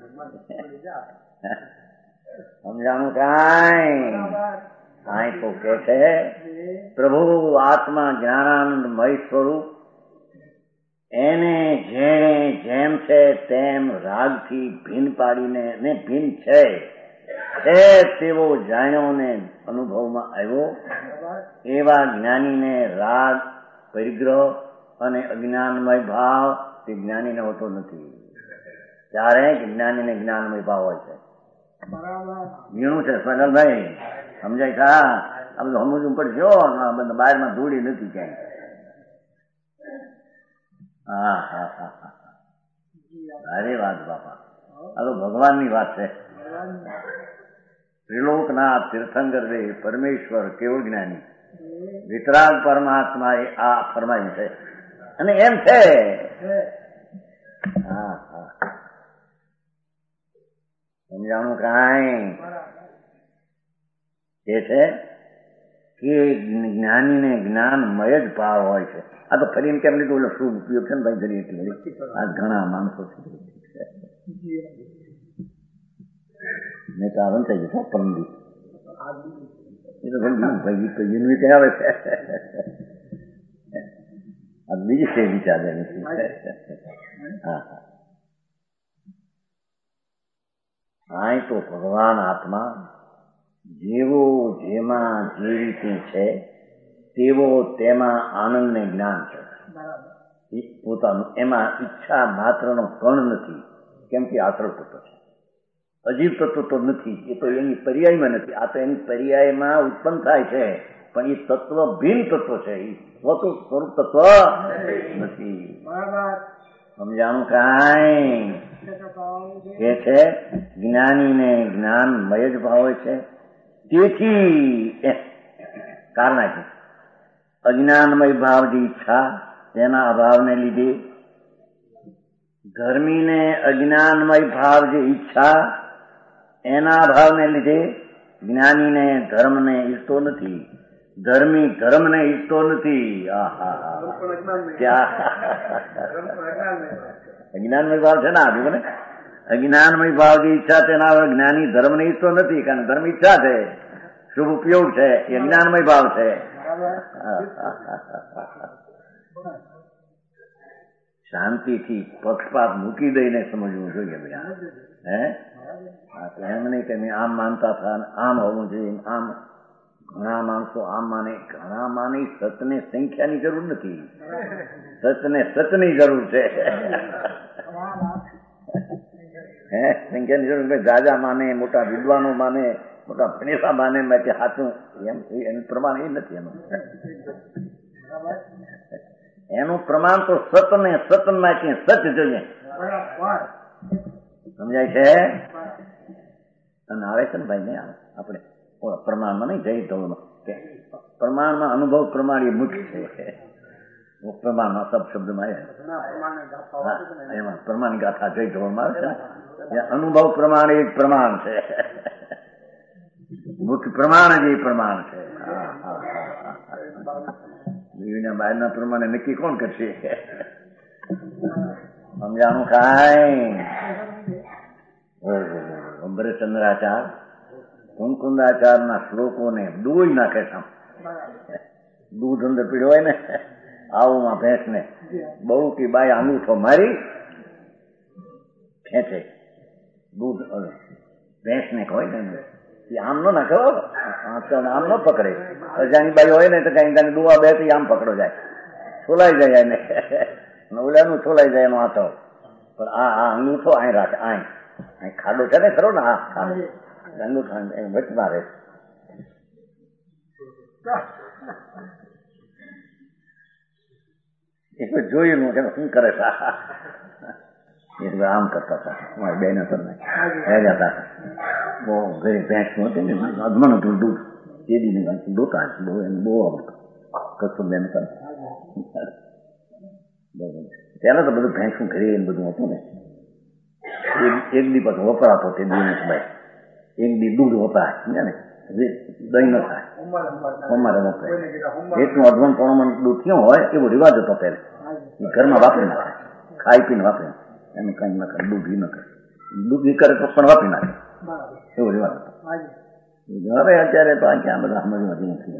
સમજાણું કાંઈ? કાંઈ તો કે છે પ્રભુ આત્મા જ્ઞાનાનંદમય સ્વરૂપ, એને જેણે જેમ છે તેમ રાગથી ભીન પાડીને ને ભીન છે તેવો જાણ્યો ને અનુભવમાં આવ્યો. એવા જ્ઞાનીને રાગ પરિગ્રહ અને અજ્ઞાનમય ભાવ તે જ્ઞાનીને હોતો નથી. ત્યારે જ્ઞાનીને જ્ઞાનમય ભાવ હોય છે. વીણું છે સગલભાઈ, સમજાય ખા? આ બધું સમજવું પડશે. આ બધા બહારમાં ધૂળી નથી ક્યાંય. અરે વાત બાપા, આ તો ભગવાનની વાત છે. ત્રિલોકનાથ તીર્થંકર રે પરમેશ્વર કેવળ જ્ઞાની વિતરાગ પરમાત્મા એ આ ફરમાયું છે અને એમ છે. સમજાણું કાંઈ? એ છે કે જ્ઞાનીને જ્ઞાનમય જ ભાવ હોય છે. આ તો ફરીને કેમ લીધું? એટલે શું ઉપયોગ છે ને ભાઈ ઘડી એટલે આ ઘણા માણસો છે. મેં તો આ વંચાઈ ગયું પરમદી, એ તો ભાઈ તો યુનિટી આવે છે. આ બીજી શૈલી ચાલે નથી. હા તો ભગવાન આત્મા જેવો જેમાં જે રીતે છે તેવો તેમાં આનંદ ને જ્ઞાન છે પોતાનું. એમાં ઈચ્છા માત્રનો કણ નથી. કેમ કે આસળ તત્વ છે, અજીબ તત્વ તો નથી. એ તો એની પર્યાયમાં નથી. આ તો એની પર્યાયમાં ઉત્પન્ન થાય છે, પણ એ તત્વ ભિન્ન તત્વ છે. એ સ્વરૂપ તત્વ નથી. સમજાણું કાંઈ? કે છે જ્ઞાનીને જ્ઞાનમય જ ભાવ હોય છે. તેથી કારણ અજ્ઞાનમય ભાવ જે ઈચ્છા તેના અભાવને લીધે, ધર્મીને અજ્ઞાનમય ભાવ જે ઈચ્છા એના અભાવને લીધે જ્ઞાનીને ધર્મને ઈચ્છતો નથી, ધર્મી ધર્મને ઈચ્છતો નથી. અજ્ઞાનમય ભાવ છે ને આજુ મને અજ્ઞાનમય ભાવ જે ઈચ્છા તેના જ્ઞાની ધર્મને ઈચ્છતો નથી. કારણ ધર્મ ઈચ્છા છે, શુભ ઉપયોગ છે, એ અજ્ઞાનમય ભાવ છે. શાંતિથી પક્ષપાત મૂકી દઈને સમજવું જોઈએ બધા. એમ નહીં કે આમ માનતા હતા આમ હોવું જોઈએ. આમ ઘણા માણસો આમ માને, ઘણા માને. સતને સંખ્યાની જરૂર નથી, સતને સતની જરૂર છે. સંખ્યાની જરૂર નથી. રાજા માને, મોટા વિદ્વાનો માને, મોટા ભણેલા માને, મેં સાચું એમ એનું પ્રમાણ એ નથી. એનું પ્રમાણ તો સતને સતમાંથી સચ જોઈએ. સમજાય છે? અને આવે છે ને ભાઈ ને આપણે પ્રમાણમાં નહીં જઈ ધોળમાં, પ્રમાણમાં અનુભવ પ્રમાણ એ મુખ્ય છે. પ્રમાણમાં સબ શબ્દમાં એમાં પ્રમાણ ગાથા જઈ જોવામાં આવે છે ને અનુભવ પ્રમાણ એ જ પ્રમાણ છે. મુખ્ય પ્રમાણ જ એ પ્રમાણ છે. બહારના પ્રમાણે નક્કી કોણ કરશે? સમજાણું કાંઈ? અંબરચંદ્રાચાર કુંકુંદાચારના શ્લોકોને દોઈ નાખે છે. દૂધ અંદર પીડ્યો હોય ને આવુંમાં ભેંસને બહુ કે બાઈ અંગૂઠો મારી ખેંચે દૂધ ભેંસને કહે ને આમ ન નાખે, આમ ન પકડે. અજાણી બાઈ હોય ને તો કઈ તને દુવા બે આમ પકડો જાય, છોલાઈ જાય એને, ઓલાનું છોલાઈ જાય એનો હાથો. પણ આ અંગૂઠો અહીં રાખે, અહીં ખાડો છે ને ખરો ને, હા ખાડો અંગૂઠો વચમાં રહે. એ તો જોયું કે શું કરે છે. આમ કરતા હતા મારી બેન હતા હતા બહુ ઘરે ભેંસનું હતું ને અધમણ હતું દૂધ ચેડીને દોતા બહુ એને બહુ આવડતું કશું બેન પેલા તો બધું ભેંસું ઘરે એમ બધું હતું ને. એક દી પછી વપરાતો તે દિનેશભાઈ, એક દી દૂધ વપરાય સમજ્યા ને, દહીં ન થાય અમારે વપરાય. એટલું અધવણ પ્રમાણ દૂધ થયું હોય એવો રિવાજ હતો પહેલા. ઘરમાં વાપરી નાખે, ખાઈ પીને વાપરી એને કઈ ન કરે, દૂધ ન કરે, દૂધ એ કરે તો પણ વાપરી નાખે એવો રિવાજ હતો. હવે અત્યારે તો ક્યાં બધા સમજવાથી નથી.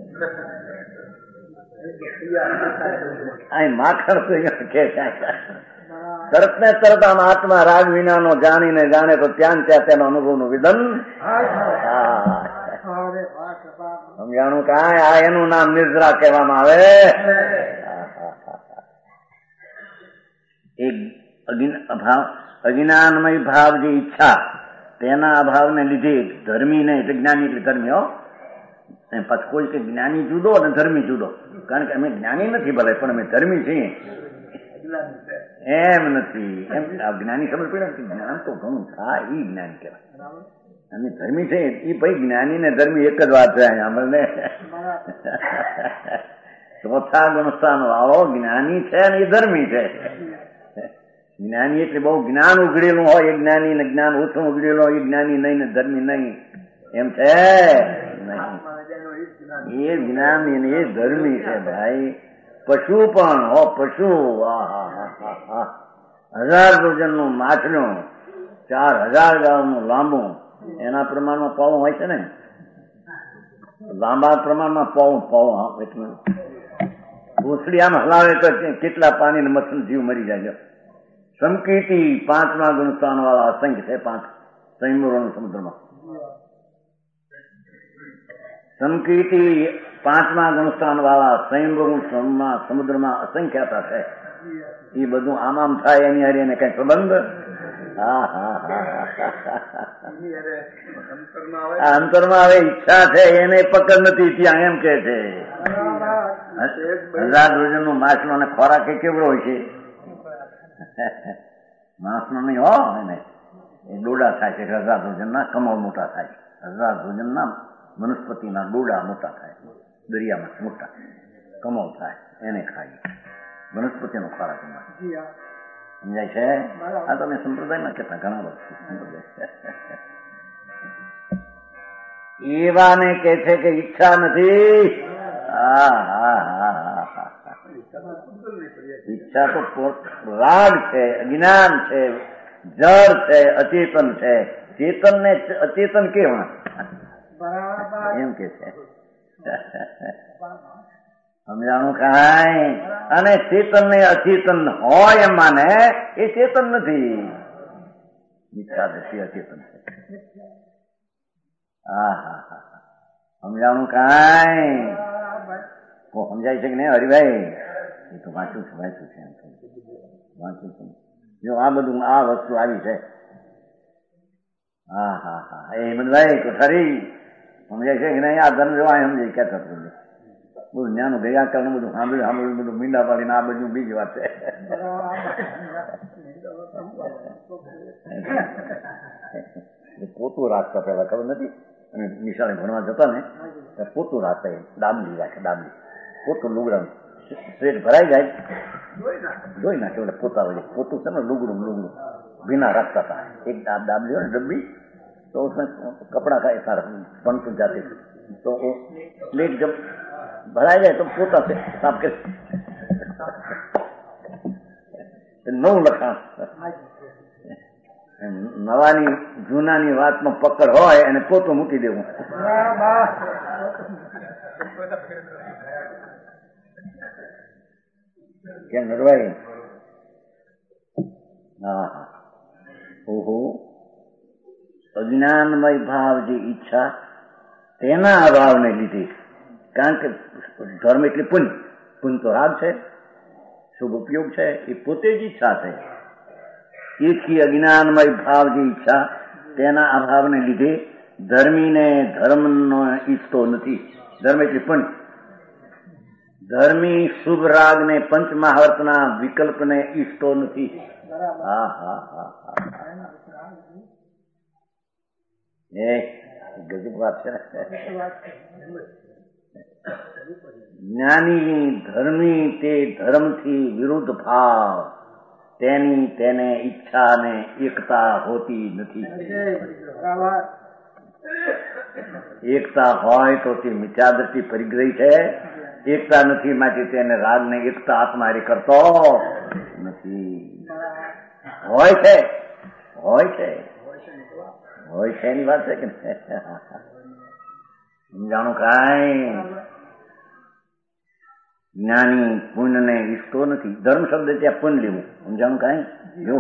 અહીં માખણ તો કે તરત ને તરત આમ આત્મા રાગ વિનાનો જાણીને જાણે તો ત્યાં તેનો અનુભવનું વિધન. સમજાણું કાંઈ? આ એનું નામ નિદ્રા કહેવામાં આવે. એક અજ્ઞાનમય ભાવ જે ઈચ્છા તેના અભાવને લીધે ધર્મી નહીં એટલે જ્ઞાની એટલે ધર્મી. હો પછી કોઈ કે જ્ઞાની જુદો અને ધર્મી જુદો, કારણ કે અમે જ્ઞાની નથી ભલે પણ અમે ધર્મી છીએ એમ નથી. એમ જ્ઞાની ખબર પડે કે જ્ઞાન તો ઘણું થાય એ જ્ઞાન કહેવાય. અને ધર્મી છે એ ભાઈ જ્ઞાની ને ધર્મી એક જ વાત છે. આપણને ચોથા ગુણસ્થાન વાળો જ્ઞાની છે અને એ ધર્મી છે. જ્ઞાની એટલે બહુ જ્ઞાન ઉઘડેલું હોય એ જ્ઞાની ને જ્ઞાન ઓછું ઉઘડેલું હોય એ જ્ઞાની નહીં ને ધર્મી નહીં એમ છે નહીં. એ જ્ઞાની ને એ ધર્મી છે ભાઈ. પશુ પણ હો પશુ 1000 ભોજનનું માછલું 4000 ગાળનું લાંબુ એના પ્રમાણમાં પાવું હોય છે ને, લાંબા પ્રમાણમાં પાવું એટલું ભૂસડી આમ હલાવે તો કેટલા પાણી ને મછલી જીવ મરી જાય. સંકીર્તિ 5મા ગુણસ્થાન વાળા અસંખ્ય છે, 5 સંયમોના સમુદ્રમાં. સંકીર્તિ 5મા ગુણસ્થાન વાળા સંયમોના સમુદ્રમાં અસંખ્યતા છે. એ બધું આમ થાય એની હારી એને કઈ સંબંધ? અંતરમાં આવે ઈચ્છા છે એને પકડ નથી ત્યાં એમ કે છે. 1000 ભોજનનું માછલો અને ખોરાક કેવડો હોય છે? માણસનો નહીં હો, એને એ ડોડા થાય છે. 1000 ભોજનના કમળ મોટા થાય છે. 1000 ભોજનના વનસ્પતિના ડોડા મોટા થાય, દરિયામાં મોટા કમળ થાય એને ખાય. વનસ્પતિનો ખોરાક સમજાય છે? આ તમે સંપ્રદાયમાં કહેતા ઘણા બધા સંપ્રદાય એવાને કે છે કે ઈચ્છા નથી. ઈચ્છા તો રાગ છે, અજ્ઞાન છે, જળ છે, અચેતન છે. ચેતન ને અચેતન કેવા એમ કે છે. સમજાણું કાંઈ? અને ચેતન ને અચેતન હોય એમ માને એ ચેતન નથી. ઈચ્છા નથી, અચેતન છે. સમજાણું કાંઈ? સમજાય છે કે નહીં હરિભાઈ? એ તો વાંચું છે જો આ બધું આ વસ્તુ આવી છે. એ હેમંતભાઈ કોઠારી સમજાય છે કે નહીં? આ ધન જો સમજાય કેતા બધું જ્ઞાનું ભેગા કરવાનું બધું સાંભળ્યું બધું મીંડા પાડીને આ બધું બીજી વાત છે. પોતું રાખતા પેલા ખબર નથી, નિશાળે ભણવા જતા ને પોતું રાખતા, ડાબલી રાખે, ડાબલી પોતું લુગડા પેટ ભરાઈ જાય જોઈ નાખે એટલે પોતા વડે પોતું છે ને લુગડું ભીના રાખતા હતા એક દાબ લ્યો ને ડબ્બી तो उसमें कपड़ा का ऐसा बनते जाते थे तो वो प्लेट जब भराया जाए तो पोता से साफ कर नौ लखा નવાની જૂનાની વાતમાં પકડ હોય અને પોતું મૂકી દેવું. કેમ નરવાઈ? હા હા. ઓહો, અજ્ઞાનમય ભાવ જે ઈચ્છા તેના અભાવને લીધે, કારણ કે ધર્મ એટલે પુણ્ય તો રાગ છે, શુભ ઉપયોગ છે, એ પોતે જ ઈચ્છા છે. તેથી અજ્ઞાનમય ભાવ જે ઈચ્છા તેના અભાવને લીધે ધર્મીને ધર્મનો ઈચ્છતો નથી. ધર્મ એટલે પુણ્ય. ધર્મી શુભ રાગને પંચમહાવર્તના વિકલ્પને ઈચ્છતો નથી. હા હા હા હા, એ ગજબ વાત છે. જ્ઞાની ધર્મી તે ધર્મથી વિરુદ્ધ ભાવ, તેની તેને ઈચ્છા ને એકતા હોતી નથી. એકતા હોય તો તે મિથ્યાદૃષ્ટિ પરિગ્રહી છે, એકતા નથી માટે તેને રાગને એકતા આત્મહારી કરતો નથી. હોય છે એની વાત છે કે સમજાણું કાંઈ? જ્ઞાની પુણ્યને ઈચ્છતો નથી. ધર્મ શબ્દ ત્યાં પુણ્ય લેવું. સમજાણું કાંઈ? જો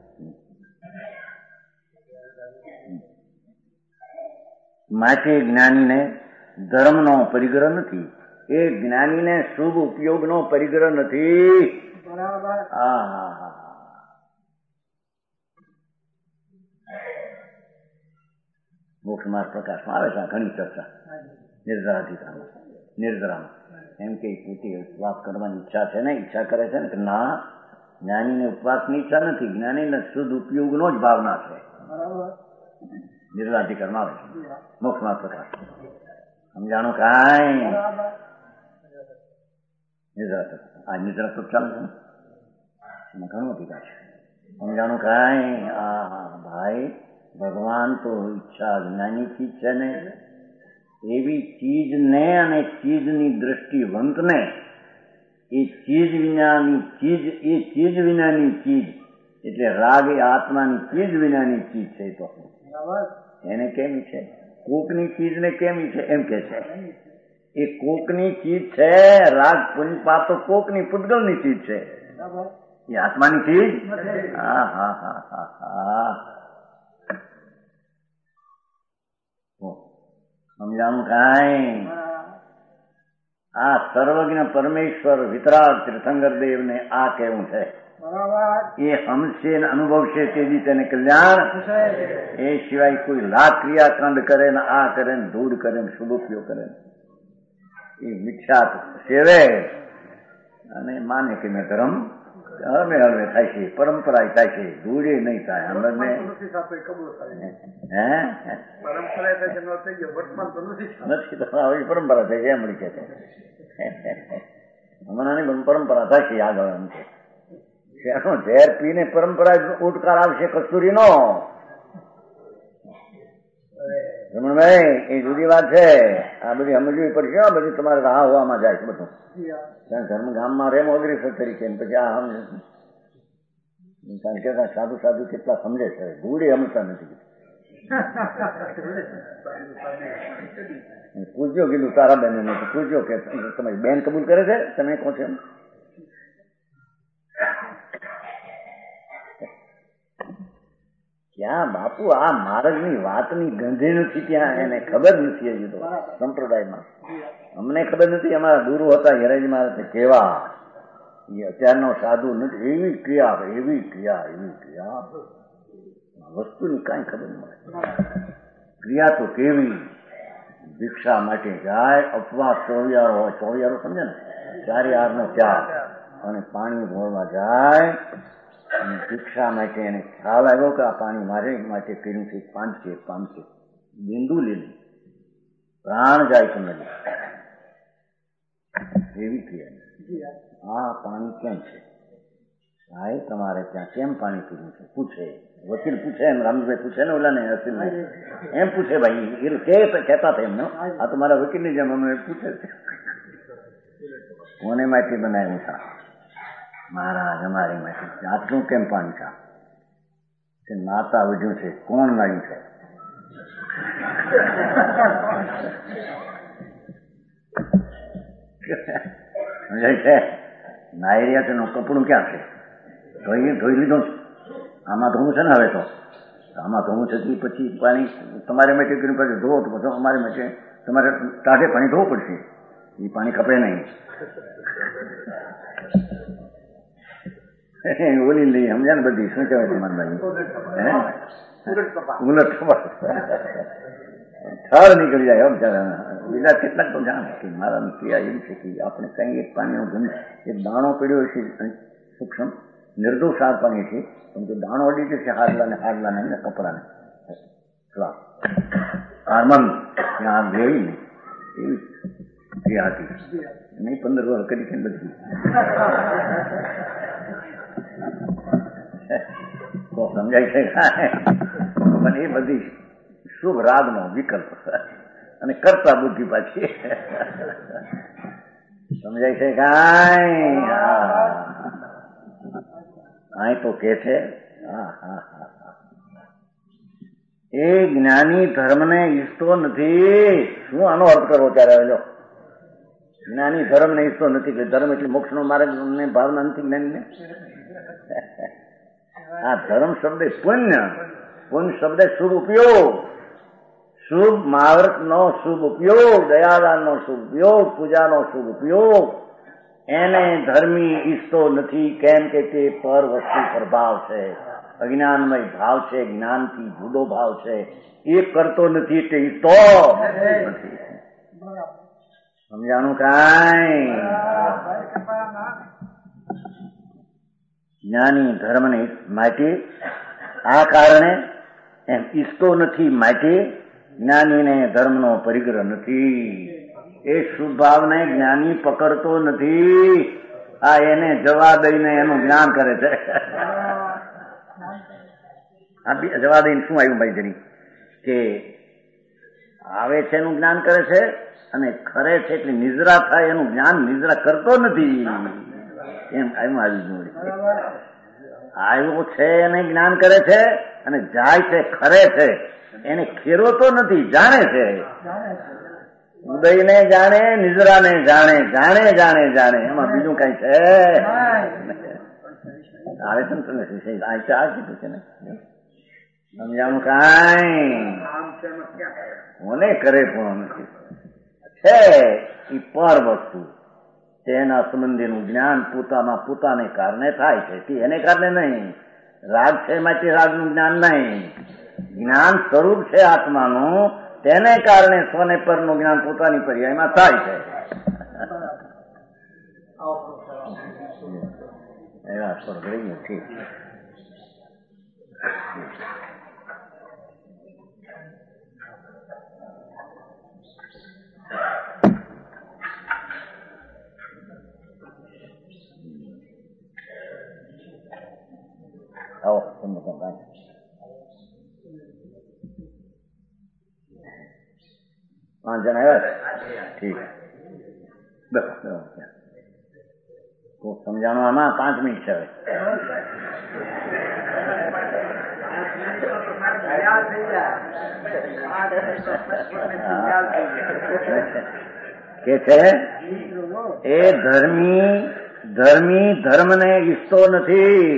માટે જ્ઞાનીને ધર્મનો પરિગ્રહ નથી, એ જ્ઞાનીને શુભ ઉપયોગનો પરિગ્રહ નથી. હા હા હા. મોક્ષ માર્ગ પ્રકાશમાં આવે છે ઘણી ચર્ચા. નિર્જરામાં એમ કે પોતે ઉપવાસ કરવાની ઈચ્છા છે ને, ઈચ્છા કરે છે ને કે ના, જ્ઞાનીને ઉપવાસની ઈચ્છા નથી, જ્ઞાનીને શુદ્ધ ઉપયોગનો જ ભાવના છે. નિર્ધાધિકારમાં આવે છે મોક્ષ માર્ગ પ્રકાશ. સમજાણું કાંઈ? આ નિદ્રા તો ચાલે છે ને, એમાં ઘણું અધિકાર છે. સમજાણું કાંઈ? હા ભાઈ, ભગવાન તો ઈચ્છા જ્ઞાનીથી છે ને, એવી ચીજને અને ચીજની દ્રષ્ટિવંતને એ ચીજ વિનાની ચીજ એટલે રાગ એ આત્માની ચીજ વિનાની ચીજ છે. તો એને કેમ છે? કોકની ચીજને કેમ છે એમ કે છે. એ કોકની ચીજ છે. રાગ પુંજપાપ તો કોકની પૂતગલની ચીજ છે, એ આત્માની ચીજ. હા હા હા હા હા. સમજાણું કાંઈ? આ સર્વજ્ઞ પરમેશ્વર વિતરાગ તીર્થંકર દેવને આ કહેવું છે. એ હમશે ને અનુભવશે તેથી તેને કલ્યાણ. એ સિવાય કોઈ લાખ ક્રિયાકાંડ કરે ને આ કરે ને ધૂળ કરે ને શુભ ઉપયોગ કરે ને એ મિથ્યા સેવે અને માને કે મેં ધર્મ હળવે થાય છે, પરંપરા થાય છે, ધૂળે નહીં થાય. અમને પરંપરા થાય છે એમ કે છે. હમણાંની પરંપરા થાય છે આગળ એમ છે. ઝેર પીને પરંપરા ઉટકાર આવશે કસ્તુરીનો. રમણભાઈ, એ જુદી વાત છે. આ બધી સમજવી પડશે. આ બધી તમારે રાહ હોવામાં જાય છે બધું. ત્યાં ધર્મ ગામમાં રેમ અગ્રેસર તરીકે પછી આ કારણ કે સાધુ કેટલા સમજે છે, ધૂળી સમજતા નથી. પૂછજો કીધું તારા બેન ને, પૂછજો કે તમારી બેન કબૂલ કરે છે તમે કહો છો એમ? ક્યાં બાપુ, આ માર્ગની વાતની ગંધી નથી, ત્યાં એને ખબર નથી. હજુ તો સંપ્રદાયમાં અમને ખબર નથી. અમારા ગુરુ હતા હિરાજી મહારાજ કેવા, અત્યારનો સાધુ નથી. એવી ક્રિયા વસ્તુની કાંઈ ખબર ન મળે. ક્રિયા તો કેવી! ભિક્ષા માટે જાય, અપવાસ ચોવિયારો હોય, ચોવિયારો સમજે ને, 4 હારનો 4 અને પાણી ભોળવા જાય અને ભિક્ષા માટે એને ખ્યાલ આવ્યો કે આ પાણી મારે માટે કર્યું છે 500 બિંદુ લીધી, પ્રાણ જાય તો નથી. એવી ક્રિયા આ પાણી કેમ છે? ભાઈ તમારે ત્યાં કેમ પાણી પીવું છે? પૂછે વકીલ, પૂછે એમ રામભાઈ પૂછે ને ઓલા ને અસીલભાઈ એમ પૂછે. ભાઈ એ કહેતા હતા એમને, આ તો મારા વકીલ ની જેમ અમને પૂછે છે. કોને માટી બનાવ્યું છે? મહારાજ અમારી માટી. આટલું કેમ પાણી છે? નાતા વધ્યું છે. કોણ નાયું છે? સમજાય છે? નાઈ રહ્યા છે. કપડું ક્યાં છે? ધોઈ લીધું છે. આમાં ધોવું છે ને હવે તો આમાં ધોવું છે. પછી પાણી તમારે માટે કર્યું પડશે. ધોવો તો પછી અમારે માટે તમારે ટાઢે પાણી ધોવું પડશે. એ પાણી ખપે નહીં. ઓલી લઈ સમજ્યા ને બધી. શું કહેવાય તમારે ભાઈ? ઉલટ થર નીકળી જાય. બીજા કેટલાક તો જાણે કે મારા ક્રિયા એવી છે કે આપણે કઈ એક પાણીનો ગંધ એક દાણો પડ્યો છે સૂક્ષ્મ નિર્દોષ આ પાણી છે, પણ જો દાણો અડી જશે હાડલાને કપડાને હાર્મન ત્યાં ગઈ ને એવી ક્રિયા હતી. નહીં 15 વર્ષ કરી છે બધી. તો સમજાય છે પણ એ બધી શુભ રાગનો વિકલ્પ અને કરતા બુદ્ધિ પાછી. સમજાય છે કાંઈ? આ તો કે છે એ જ્ઞાની ધર્મને ઈચ્છતો નથી. શું આનો અર્થ કરવો ત્યારે? લો, જ્ઞાની ધર્મને ઈચ્છતો નથી કે ધર્મ એટલે મોક્ષ નો માર્ગ ને ભાવના નથી જ્ઞાની ને. આ ધર્મ શબ્દ પુણ્ય શબ્દ શુભ ઉપયોગ, શુભ મહાવ્રત નો શુભ ઉપયોગ, દયાદાન નો શુભ ઉપયોગ, પૂજાનો શુભ ઉપયોગ. એને ધર્મી ઈચ્છતો નથી. કેમ કે તે પર વસ્તુ પર ભાવ છે, અજ્ઞાનમય ભાવ છે, જ્ઞાનથી જુદો ભાવ છે. એ કરતો નથી એટલે ઈચ્છતો નથી. સમજાણું કાંઈ? જ્ઞાની ધર્મને માટે આ કારણે એમ ઈચ્છતો નથી. માટે જ્ઞાનીને ધર્મનો પરિગ્રહ નથી. એ શુભ ભાવને જ્ઞાની પકડતો નથી. આ એને જવા દઈને એનું જ્ઞાન કરે છે. જવા દઈને શું આવ્યું ભાઈ જરી કે આવે છે એનું જ્ઞાન કરે છે અને ખરે છે એટલે નિદ્રા થાય એનું જ્ઞાન નિદ્રા કરતો નથી. એમ આવી જોડી આવ્યો છે એને જ્ઞાન કરે છે અને જાય છે ખરે છે એને ખેરવતો નથી. જાણે છે. ઉદયને જાણે, નિદ્રાને જાણે, જાણે જાણે જાણે. એમાં બીજું કઈ છે? આવે છે ને તમે આ કીધું છે ને. સમજાણું કાંઈ? મને કરે પણ નથી છે એ પર વસ્તુ. તેના સંબંધીનું જ્ઞાન પોતાને કારણે થાય છે. તે એને કારણે નહીં. રાગ છે માટે રાગનું જ્ઞાન નહીં. જ્ઞાન સ્વરૂપ છે આત્માનું, તેને કારણે સ્વને પરનું જ્ઞાન પોતાની પર્યાયમાં થાય છે. એવા સ્વર્ગ રહીએ ઠીક. આવો તમને પણ 5 જણ આવ્યા છે. ઠીક. તો સમજાણું આમાં 5 મિનિટ છે. કે છે એ ધર્મી ધર્મને ઈચ્છતો નથી.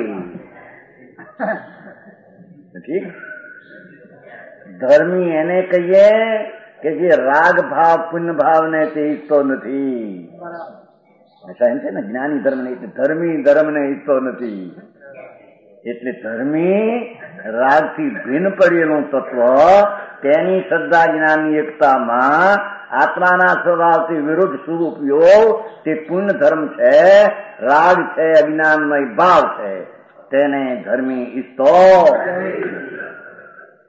ઠીક. ધર્મી એને કહીએ કે જે રાગ ભાવ પુણ્ય ભાવ ને તે ઈચ્છતો નથી. એમ છે ને જ્ઞાની ધર્મ ને ધર્મી ધર્મ ને ઈચ્છતો નથી. એટલે ધર્મી રાગથી ભિન્ન પડેલું તત્વ તેની શ્રદ્ધા જ્ઞાનની એકતામાં આત્માના સ્વભાવથી વિરુદ્ધ શુભ ઉપયોગ તે પુણ્ય ધર્મ છે, રાગ છે, અજ્ઞાનમય ભાવ છે. તેને ધર્મી ઈચ્છતો.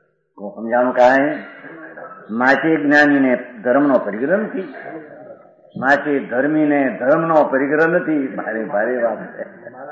સમજાણું કાંઈ? માટે જ્ઞાનીને ધર્મનો પરિગ્રહ નથી. માથી ધર્મીને ધર્મનો પરિગ્રહ નથી. ભારે ભારે વાત છે.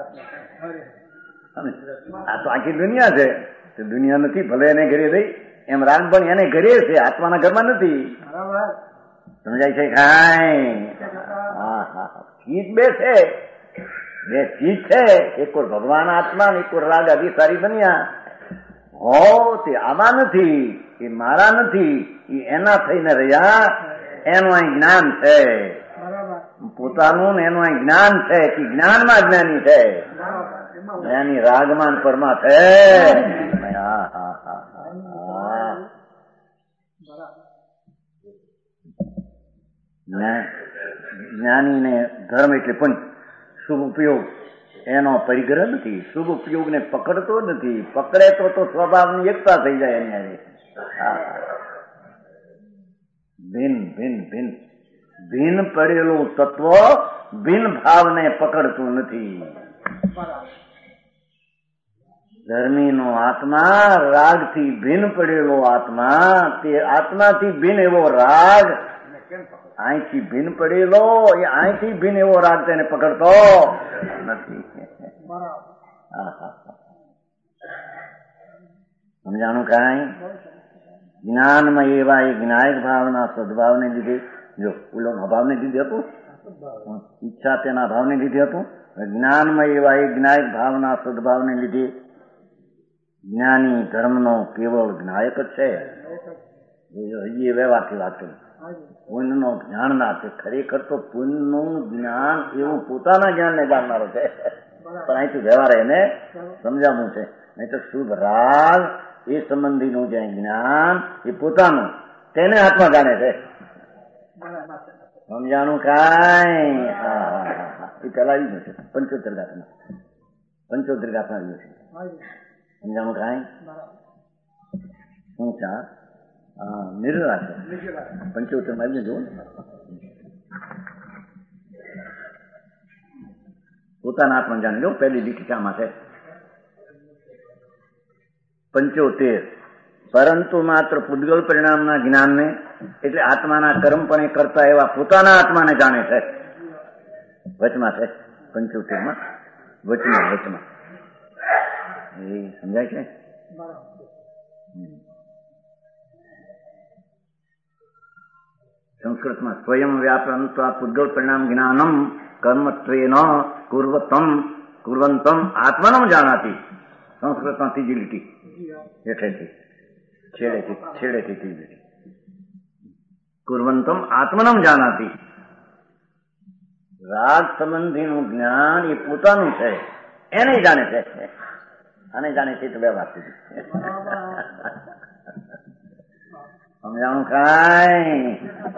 આ તો આખી દુનિયા છે. દુનિયા નથી, ભલે એને ઘરે રહી એમ રાગ પણ એને ઘરે છે, આત્માના ઘરમાં નથી. સમજાય છે? હા હા, ચીજ બે છે, બે ચીજ છે. એક ભગવાન આત્મા ને એક રાગ અધિસારી બન્યા. હો તે આમાં નથી, એ મારા નથી, એ એના થઈને રહ્યા. એનું અહીં જ્ઞાન છે પોતાનું, ને એનું અહીં જ્ઞાન છે કે જ્ઞાનમાં જ્ઞાની છે. જ્ઞાની રાગમાન પરમાં છે. હા હા હા હા, જ્ઞાનીને ધર્મ એટલે પંચ, શુભ ઉપયોગ એનો પરિગ્રહ નથી. શુભ ઉપયોગને પકડતો નથી. પકડે તો સ્વભાવની એકતા થઈ જાય એની. ભિન્ન ભિન્ન ભિન્ન ભિન્ન પડેલું તત્વ ભિન્ન ભાવને પકડતું નથી. ધર્મીનો આત્મા રાગથી ભિન્ન પડેલો આત્મા, તે આત્માથી ભિન્ન એવો રાગ અહીંથી ભિન્ન પડેલો, એ અહીંથી ભિન્ન એવો રાગ તેને પકડતો નથી. સમજાણું? કાંઈ જ્ઞાનમાં એવા એ જ્ઞાયક ભાવના સદભાવને લીધે, જો ઓલો અભાવને લીધે હતું, ઈચ્છા તેના ભાવને લીધે હતું. જ્ઞાનમાં એવા એ જ્ઞાયક ભાવના સદભાવને લીધે જ્ઞાની ધર્મનો કેવળ જ્ઞાયક જ છે. હજી વ્યવહારથી વાત કરી. પુણ્યનો જાણનાર છે. ખરેખર તો પુણ્યનું જ્ઞાન એવું પોતાના જ્ઞાનને જાણનારો છે, પણ અહીંથી વ્યવહાર એને સમજાવવું છે. નહીં તો શુભ રાગ એ સંબંધીનું જે જ્ઞાન એ પોતાનું, તેને આત્મા જાણે છે. સમજાણું? કાંઈ એ પેલા આવ્યું છે 75 ગાથમાં. 75 ગાથમાં આવ્યું છે. સમજાણું? કાંઈ શું છે? નિર્રા છે. 75 માં આવ્યું. જોવું ને, પોતાના આત્મા જાણી લો. પહેલી દીક્ષામાં છે 75. પરંતુ માત્ર પૂતગલ પરિણામના જ્ઞાનને, એટલે આત્માના કર્મપણે કરતા એવા પોતાના આત્માને જાણે છે. વચમાં છે 75માં, વચમાં એ સમજાય છે. સંસ્કૃતમાં સ્વયં વ્યાપનત્વા પૂતગલ પરિણામ જ્ઞાનમ કર્મત્વેન કુર્વંતમ આત્માનમ જાનાતી. સંસ્કૃતમાં ત્રીજી લીટી હેઠેથી છેડેથી ત્રીજી લીટી. કુર્વંતમ આત્મનમ જાનાતી. રાગ સંબંધીનું જ્ઞાન એ પોતાનું છે, એને જાણે છે. આને જાણે છે તો વ્યવહાર સુધી. સમજાણું? કાંઈ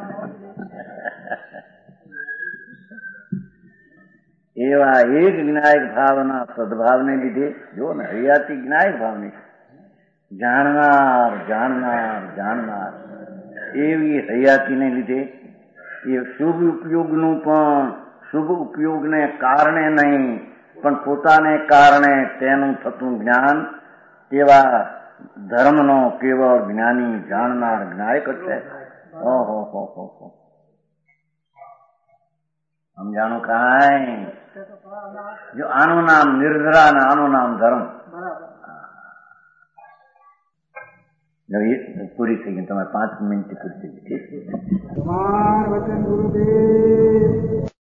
એવા એક જ્ઞાયક ભાવના સદભાવને લીધે, જો ને હૈયાથી જ્ઞાયક ભાવની જાણનાર જાણનાર જાણનાર એવી હૈયાતીને લીધે એ શુભ ઉપયોગનું પણ, શુભ ઉપયોગને કારણે નહીં પણ પોતાને કારણે તેનું થતું જ્ઞાન, તેવા ધર્મનો કેવળ જ્ઞાની જાણનાર જ્ઞાયક જ છે. ઓહો હો હો હો, સમજાણું? કાંઈ જો આનું નામ નિર્ધરા ને આનું નામ ધર્મ. પૂરી થઈ ગઈ. તમારે 5 મિનિટ પૂરી થઈ ગઈ. ઠીક છે.